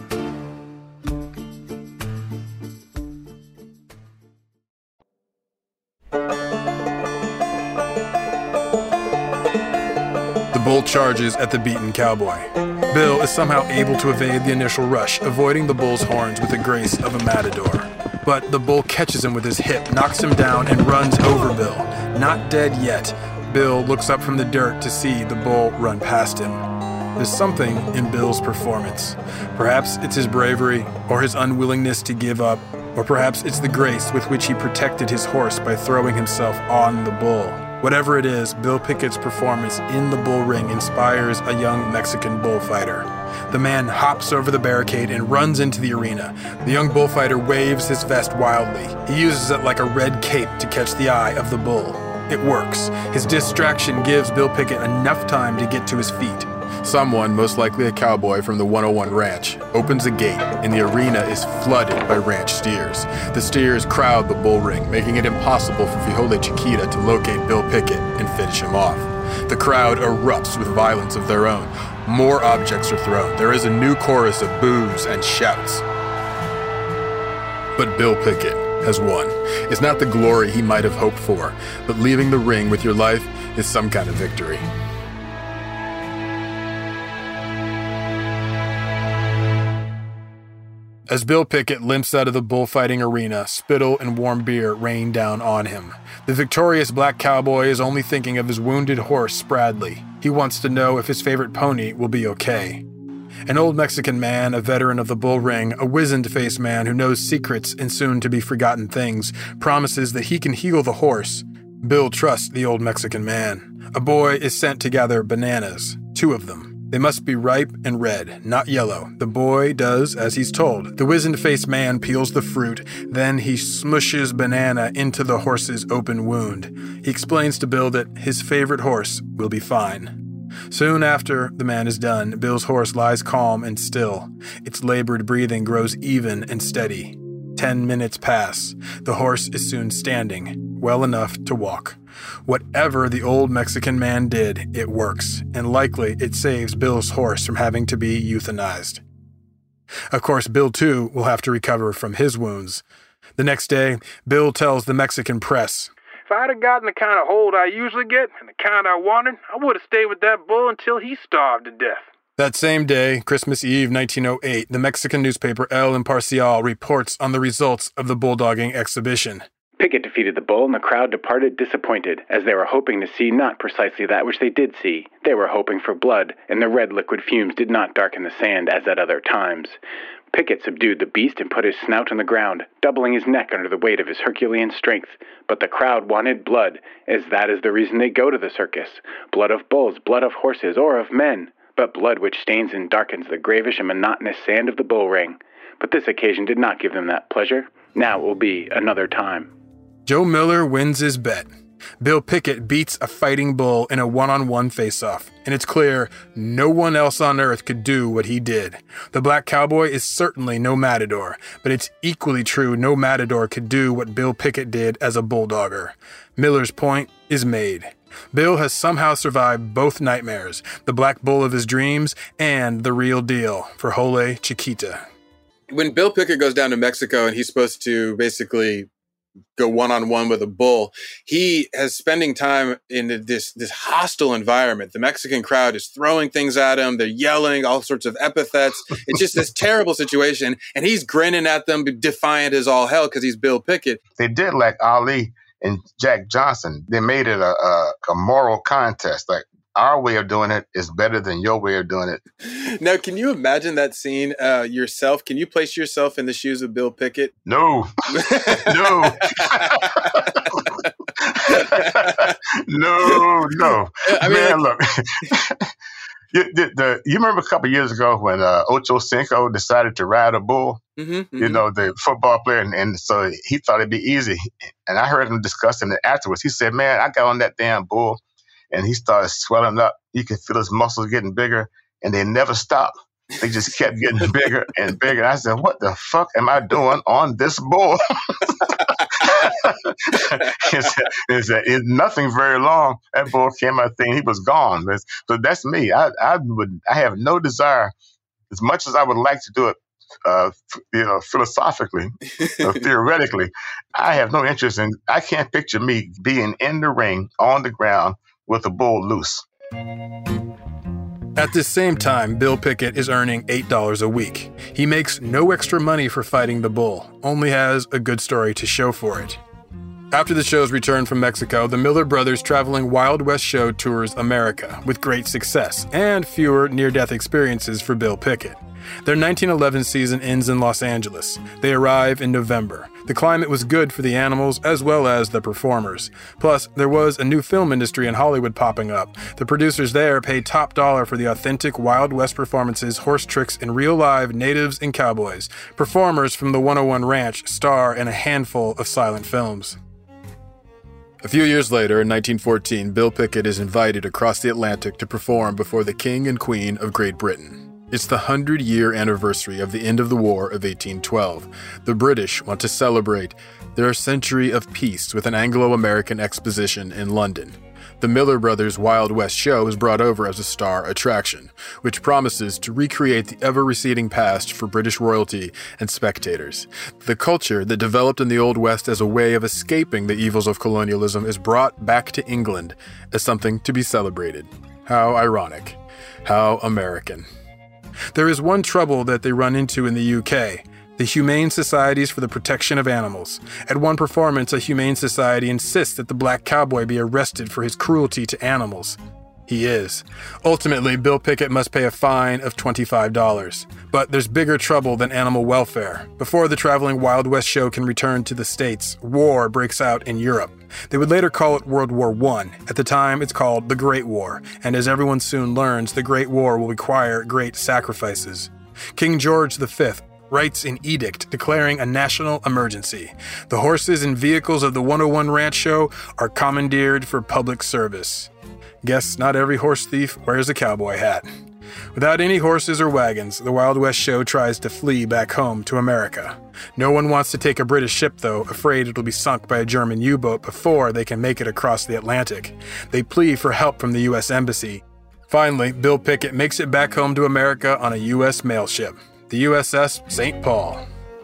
The bull charges at the beaten cowboy. Bill is somehow able to evade the initial rush, avoiding the bull's horns with the grace of a matador. But the bull catches him with his hip, knocks him down, and runs over Bill. Not dead yet, Bill looks up from the dirt to see the bull run past him. There's something in Bill's performance. Perhaps it's his bravery, or his unwillingness to give up, or perhaps it's the grace with which he protected his horse by throwing himself on the bull. Whatever it is, Bill Pickett's performance in the bull ring inspires a young Mexican bullfighter. The man hops over the barricade and runs into the arena. The young bullfighter waves his vest wildly. He uses it like a red cape to catch the eye of the bull. It works. His distraction gives Bill Pickett enough time to get to his feet. Someone, most likely a cowboy from the one oh one Ranch, opens a gate, and the arena is flooded by ranch steers. The steers crowd the bull ring, making it impossible for Frijole Chiquita to locate Bill Pickett and finish him off. The crowd erupts with violence of their own. More objects are thrown. There is a new chorus of boos and shouts. But Bill Pickett has won. It's not the glory he might have hoped for, but leaving the ring with your life is some kind of victory. As Bill Pickett limps out of the bullfighting arena, spittle and warm beer rain down on him. The victorious black cowboy is only thinking of his wounded horse, Spradley. He wants to know if his favorite pony will be okay. An old Mexican man, a veteran of the bull ring, a wizened-faced man who knows secrets and soon-to-be-forgotten things, promises that he can heal the horse. Bill trusts the old Mexican man. A boy is sent to gather bananas, two of them. They must be ripe and red, not yellow. The boy does as he's told. The wizened-faced man peels the fruit, then he smushes banana into the horse's open wound. He explains to Bill that his favorite horse will be fine. Soon after the man is done, Bill's horse lies calm and still. Its labored breathing grows even and steady. Ten minutes pass. The horse is soon standing, well enough to walk. Whatever the old Mexican man did, it works, and likely it saves Bill's horse from having to be euthanized. Of course, Bill, too, will have to recover from his wounds. The next day, Bill tells the Mexican press, "If I'd have gotten the kind of hold I usually get, and the kind I wanted, I would have stayed with that bull until he starved to death." That same day, Christmas Eve, nineteen oh eight, the Mexican newspaper El Imparcial reports on the results of the bulldogging exhibition. Pickett defeated the bull, and the crowd departed disappointed, as they were hoping to see not precisely that which they did see. They were hoping for blood, and the red liquid fumes did not darken the sand as at other times. Pickett subdued the beast and put his snout on the ground, doubling his neck under the weight of his Herculean strength. But the crowd wanted blood, as that is the reason they go to the circus. Blood of bulls, blood of horses, or of men, but blood which stains and darkens the gravish and monotonous sand of the bull ring. But this occasion did not give them that pleasure. Now it will be another time. Joe Miller wins his bet. Bill Pickett beats a fighting bull in a one-on-one face-off, and it's clear no one else on earth could do what he did. The black cowboy is certainly no matador, but it's equally true no matador could do what Bill Pickett did as a bulldogger. Miller's point is made. Bill has somehow survived both nightmares, the black bull of his dreams and the real deal, Frijole Chiquita. When Bill Pickett goes down to Mexico and he's supposed to basically go one-on-one with a bull, he is spending time in this this hostile environment. The Mexican crowd is throwing things at him. They're yelling all sorts of epithets. It's just this terrible situation, and he's grinning at them, defiant as all hell because he's Bill Pickett. They did like Ali and Jack Johnson. They made it a, a, a moral contest. Like, our way of doing it is better than your way of doing it. Now, can you imagine that scene uh, yourself? Can you place yourself in the shoes of Bill Pickett? No. no. no, no. I mean, Man, look. you, the, the, you remember a couple of years ago when uh, Ocho Cinco decided to ride a bull? Mm-hmm, mm-hmm. You know, the football player, and, and so he thought it'd be easy. And I heard him discussing it afterwards. He said, man, I got on that damn bull, and he started swelling up. You could feel his muscles getting bigger, and they never stopped. They just kept getting bigger and bigger. I said, what the fuck am I doing on this bull? it's, it's, it's nothing very long. That bull came out thing, he was gone. So that's me. I, I would. I have no desire, as much as I would like to do it, uh, you know, philosophically, or theoretically, I have no interest in. I can't picture me being in the ring on the ground with a bull loose. At this same time, Bill Pickett is earning eight dollars a week. He makes no extra money for fighting the bull, only has a good story to show for it. After the show's return from Mexico, the Miller brothers traveling Wild West show tours America with great success and fewer near-death experiences for Bill Pickett. Their nineteen eleven season ends in Los Angeles. They arrive in November. The climate was good for the animals as well as the performers. Plus, there was a new film industry in Hollywood popping up. The producers there paid top dollar for the authentic Wild West performances, horse tricks, and real live natives and cowboys. Performers from the one oh one Ranch star in a handful of silent films. A few years later, in nineteen fourteen, Bill Pickett is invited across the Atlantic to perform before the King and Queen of Great Britain. It's the hundred-year anniversary of the end of the War of eighteen twelve. The British want to celebrate their century of peace with an Anglo-American exposition in London. The Miller Brothers Wild West show is brought over as a star attraction, which promises to recreate the ever-receding past for British royalty and spectators. The culture that developed in the Old West as a way of escaping the evils of colonialism is brought back to England as something to be celebrated. How ironic. How American. There is one trouble that they run into in the U K. The Humane Societies for the Protection of Animals. At one performance, a Humane Society insists that the black cowboy be arrested for his cruelty to animals. He is. Ultimately, Bill Pickett must pay a fine of twenty-five dollars. But there's bigger trouble than animal welfare. Before the traveling Wild West show can return to the States, war breaks out in Europe. They would later call it World War One. At the time, it's called the Great War. And as everyone soon learns, the Great War will require great sacrifices. King George the Fifth writes an edict declaring a national emergency. The horses and vehicles of the one oh one Ranch Show are commandeered for public service. Guess not every horse thief wears a cowboy hat. Without any horses or wagons, the Wild West show tries to flee back home to America. No one wants to take a British ship, though, afraid it'll be sunk by a German U-boat before they can make it across the Atlantic. They plead for help from the U S Embassy. Finally, Bill Pickett makes it back home to America on a U S mail ship, the U S S Saint Paul.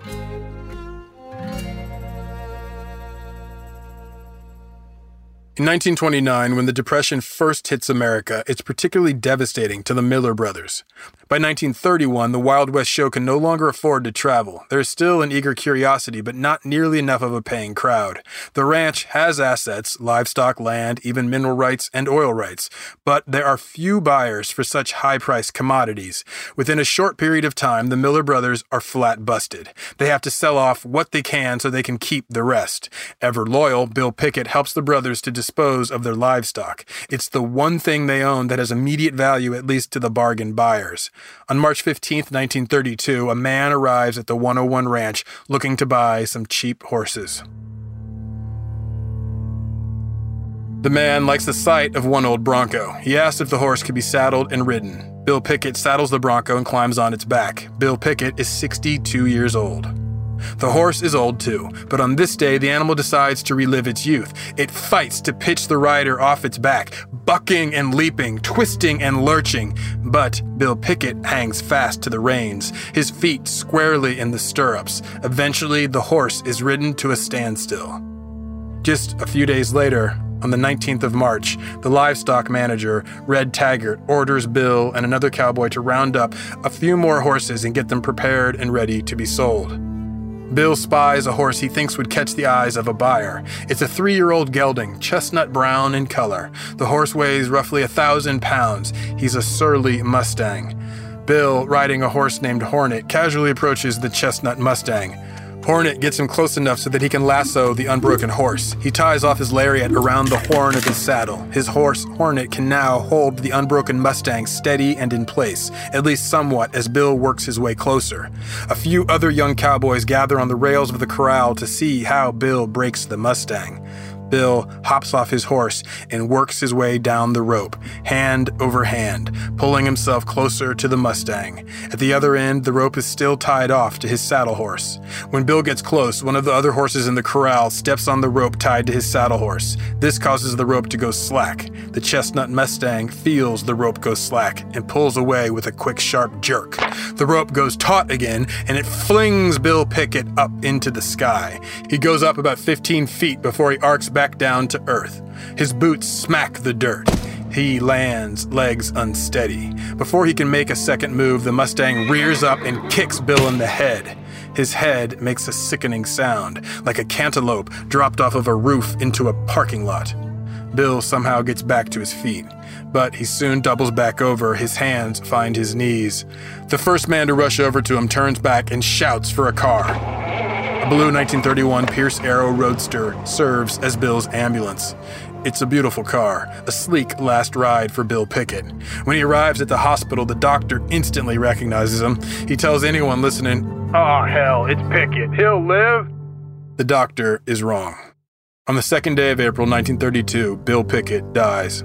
In nineteen twenty-nine, when the Depression first hits America, it's particularly devastating to the Miller brothers. By nineteen thirty-one, the Wild West show can no longer afford to travel. There is still an eager curiosity, but not nearly enough of a paying crowd. The ranch has assets, livestock, land, even mineral rights and oil rights, but there are few buyers for such high-priced commodities. Within a short period of time, the Miller brothers are flat busted. They have to sell off what they can so they can keep the rest. Ever loyal, Bill Pickett helps the brothers to dispose of their livestock. It's the one thing they own that has immediate value, at least to the bargain buyers. On March fifteenth, nineteen thirty-two, a man arrives at the one oh one Ranch looking to buy some cheap horses. The man likes the sight of one old bronco. He asks if the horse could be saddled and ridden. Bill Pickett saddles the bronco and climbs on its back. Bill Pickett is sixty-two years old. The horse is old too, but on this day the animal decides to relive its youth. It fights to pitch the rider off its back, bucking and leaping, twisting and lurching. But Bill Pickett hangs fast to the reins, his feet squarely in the stirrups. Eventually the horse is ridden to a standstill. Just a few days later, on the nineteenth of March, the livestock manager, Red Taggart, orders Bill and another cowboy to round up a few more horses and get them prepared and ready to be sold. Bill spies a horse he thinks would catch the eyes of a buyer. It's a three-year-old gelding, chestnut brown in color. The horse weighs roughly a thousand pounds. He's a surly Mustang. Bill, riding a horse named Hornet, casually approaches the chestnut Mustang. Hornet gets him close enough so that he can lasso the unbroken horse. He ties off his lariat around the horn of his saddle. His horse, Hornet, can now hold the unbroken Mustang steady and in place, at least somewhat, as Bill works his way closer. A few other young cowboys gather on the rails of the corral to see how Bill breaks the Mustang. Bill hops off his horse and works his way down the rope, hand over hand, pulling himself closer to the Mustang. At the other end, the rope is still tied off to his saddle horse. When Bill gets close, one of the other horses in the corral steps on the rope tied to his saddle horse. This causes the rope to go slack. The chestnut Mustang feels the rope go slack and pulls away with a quick, sharp jerk. The rope goes taut again, and it flings Bill Pickett up into the sky. He goes up about fifteen feet before he arcs back down to earth. His boots smack the dirt. He lands, legs unsteady. Before he can make a second move, the Mustang rears up and kicks Bill in the head. His head makes a sickening sound, like a cantaloupe dropped off of a roof into a parking lot. Bill somehow gets back to his feet, but he soon doubles back over. His hands find his knees. The first man to rush over to him turns back and shouts for a car. A blue nineteen thirty-one Pierce Arrow Roadster serves as Bill's ambulance. It's a beautiful car, a sleek last ride for Bill Pickett. When he arrives at the hospital, the doctor instantly recognizes him. He tells anyone listening, "Oh, hell, it's Pickett. He'll live." The doctor is wrong. On the second day of April nineteen thirty-two, Bill Pickett dies.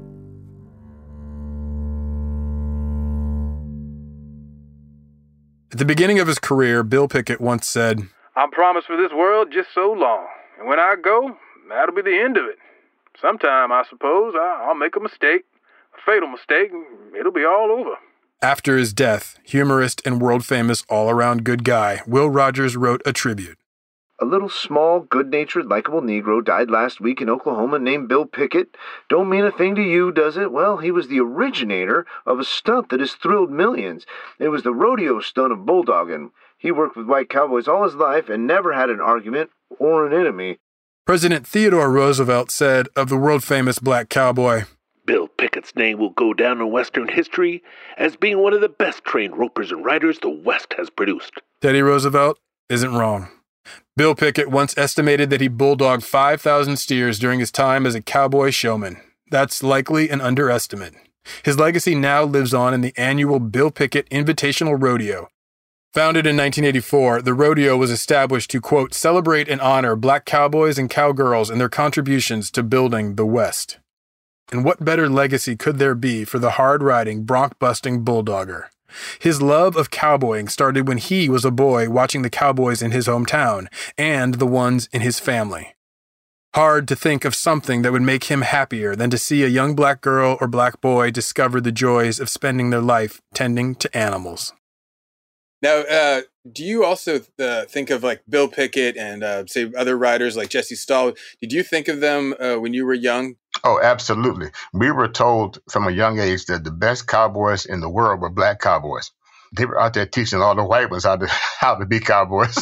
At the beginning of his career, Bill Pickett once said, I'm promised for this world just so long, and when I go, that'll be the end of it. Sometime, I suppose, I'll make a mistake, a fatal mistake, and it'll be all over. After his death, humorist and world-famous all-around good guy Will Rogers wrote a tribute. A little small, good-natured, likable Negro died last week in Oklahoma named Bill Pickett. Don't mean a thing to you, does it? Well, he was the originator of a stunt that has thrilled millions. It was the rodeo stunt of bulldogging. He worked with white cowboys all his life and never had an argument or an enemy. President Theodore Roosevelt said of the world-famous black cowboy, Bill Pickett's name will go down in Western history as being one of the best trained ropers and riders the West has produced. Teddy Roosevelt isn't wrong. Bill Pickett once estimated that he bulldogged five thousand steers during his time as a cowboy showman. That's likely an underestimate. His legacy now lives on in the annual Bill Pickett Invitational Rodeo. Founded in nineteen eighty-four, the rodeo was established to, quote, celebrate and honor black cowboys and cowgirls and their contributions to building the West. And what better legacy could there be for the hard-riding, bronc-busting bulldogger? His love of cowboying started when he was a boy watching the cowboys in his hometown and the ones in his family. Hard to think of something that would make him happier than to see a young black girl or black boy discover the joys of spending their life tending to animals. Now, uh, do you also uh, think of like Bill Pickett and uh, say other riders like Jesse Stahl? Did you think of them uh, when you were young? Oh, absolutely. We were told from a young age that the best cowboys in the world were black cowboys. They were out there teaching all the white ones how to how to be cowboys.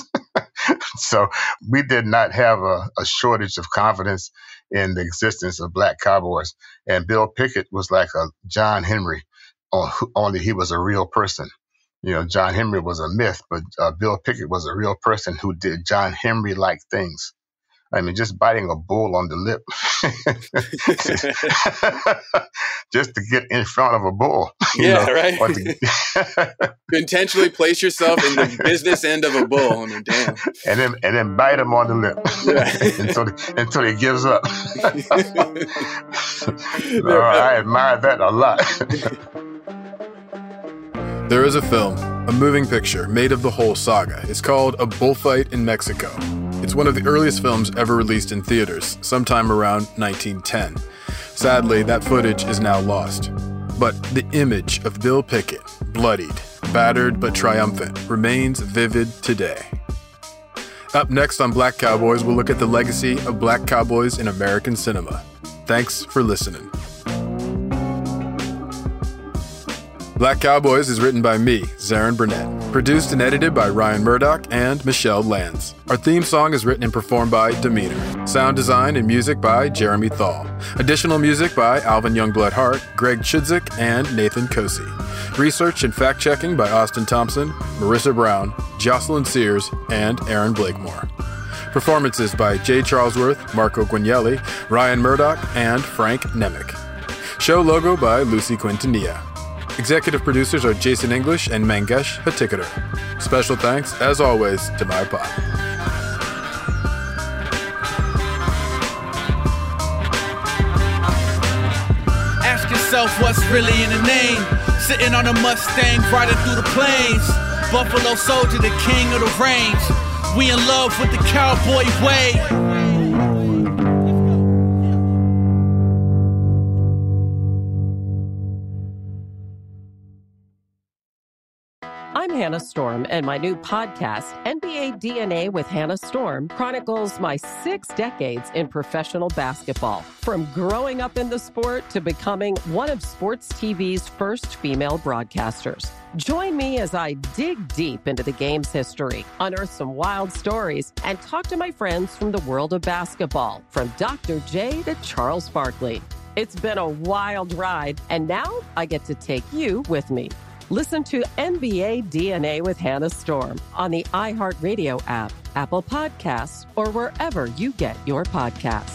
So we did not have a, a shortage of confidence in the existence of black cowboys. And Bill Pickett was like a John Henry, only he was a real person. You know, John Henry was a myth, but uh, Bill Pickett was a real person who did John Henry-like things. I mean, just biting a bull on the lip just to get in front of a bull. You yeah, know, right. To, to intentionally place yourself in the business end of a bull. I mean, damn. And then and then bite him on the lip yeah. until he, until he gives up. No, I admire that a lot. There is a film, a moving picture made of the whole saga. It's called A Bullfight in Mexico. It's one of the earliest films ever released in theaters, sometime around nineteen ten. Sadly, that footage is now lost. But the image of Bill Pickett, bloodied, battered but triumphant, remains vivid today. Up next on Black Cowboys, we'll look at the legacy of black cowboys in American cinema. Thanks for listening. Black Cowboys is written by me, Zarin Burnett. Produced and edited by Ryan Murdoch and Michelle Lanz. Our theme song is written and performed by Demeter. Sound design and music by Jeremy Thal. Additional music by Alvin Youngblood Hart, Greg Chudzik, and Nathan Kosi. Research and fact-checking by Austin Thompson, Marissa Brown, Jocelyn Sears, and Aaron Blakemore. Performances by Jay Charlesworth, Marco Guagnelli, Ryan Murdoch, and Frank Nemec. Show logo by Lucy Quintanilla. Executive producers are Jason English and Mangesh Hattikudur. Special thanks, as always, to my pop. Ask yourself what's really in the name. Sitting on a Mustang, riding through the plains. Buffalo Soldier, the king of the range. We in love with the cowboy way. I'm Hannah Storm, and my new podcast, N B A D N A with Hannah Storm, chronicles my six decades in professional basketball. From growing up in the sport to becoming one of sports T V's first female broadcasters. Join me as I dig deep into the game's history, unearth some wild stories, and talk to my friends from the world of basketball, from Doctor J to Charles Barkley. It's been a wild ride, and now I get to take you with me. Listen to N B A D N A with Hannah Storm on the iHeartRadio app, Apple Podcasts, or wherever you get your podcasts.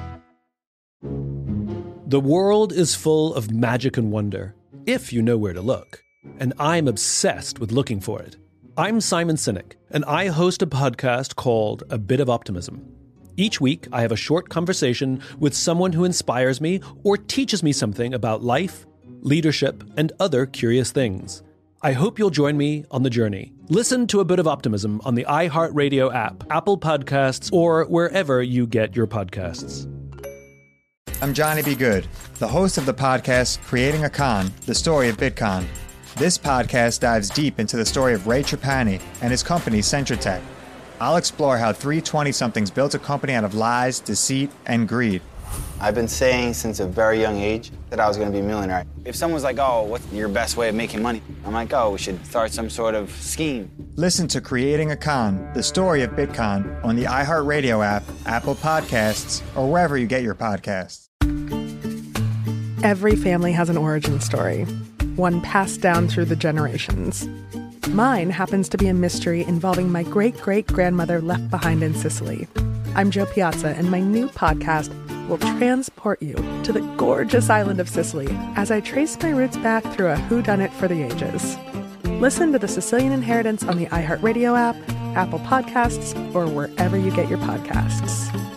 The world is full of magic and wonder, if you know where to look. And I'm obsessed with looking for it. I'm Simon Sinek, and I host a podcast called A Bit of Optimism. Each week, I have a short conversation with someone who inspires me or teaches me something about life, leadership, and other curious things. I hope you'll join me on the journey. Listen to A Bit of Optimism on the iHeartRadio app, Apple Podcasts, or wherever you get your podcasts. I'm Johnny B. Good, the host of the podcast Creating a Con, the story of Bitcoin. This podcast dives deep into the story of Ray Trapani and his company, CentraTech. I'll explore how three twenty-somethings built a company out of lies, deceit, and greed. I've been saying since a very young age that I was going to be a millionaire. If someone's like, oh, what's your best way of making money? I'm like, oh, we should start some sort of scheme. Listen to Creating a Con, the story of Bitcoin, on the iHeartRadio app, Apple Podcasts, or wherever you get your podcasts. Every family has an origin story, one passed down through the generations. Mine happens to be a mystery involving my great-great-grandmother left behind in Sicily. I'm Jo Piazza, and my new podcast will transport you to the gorgeous island of Sicily as I trace my roots back through a whodunit for the ages. Listen to The Sicilian Inheritance on the iHeartRadio app, Apple Podcasts, or wherever you get your podcasts.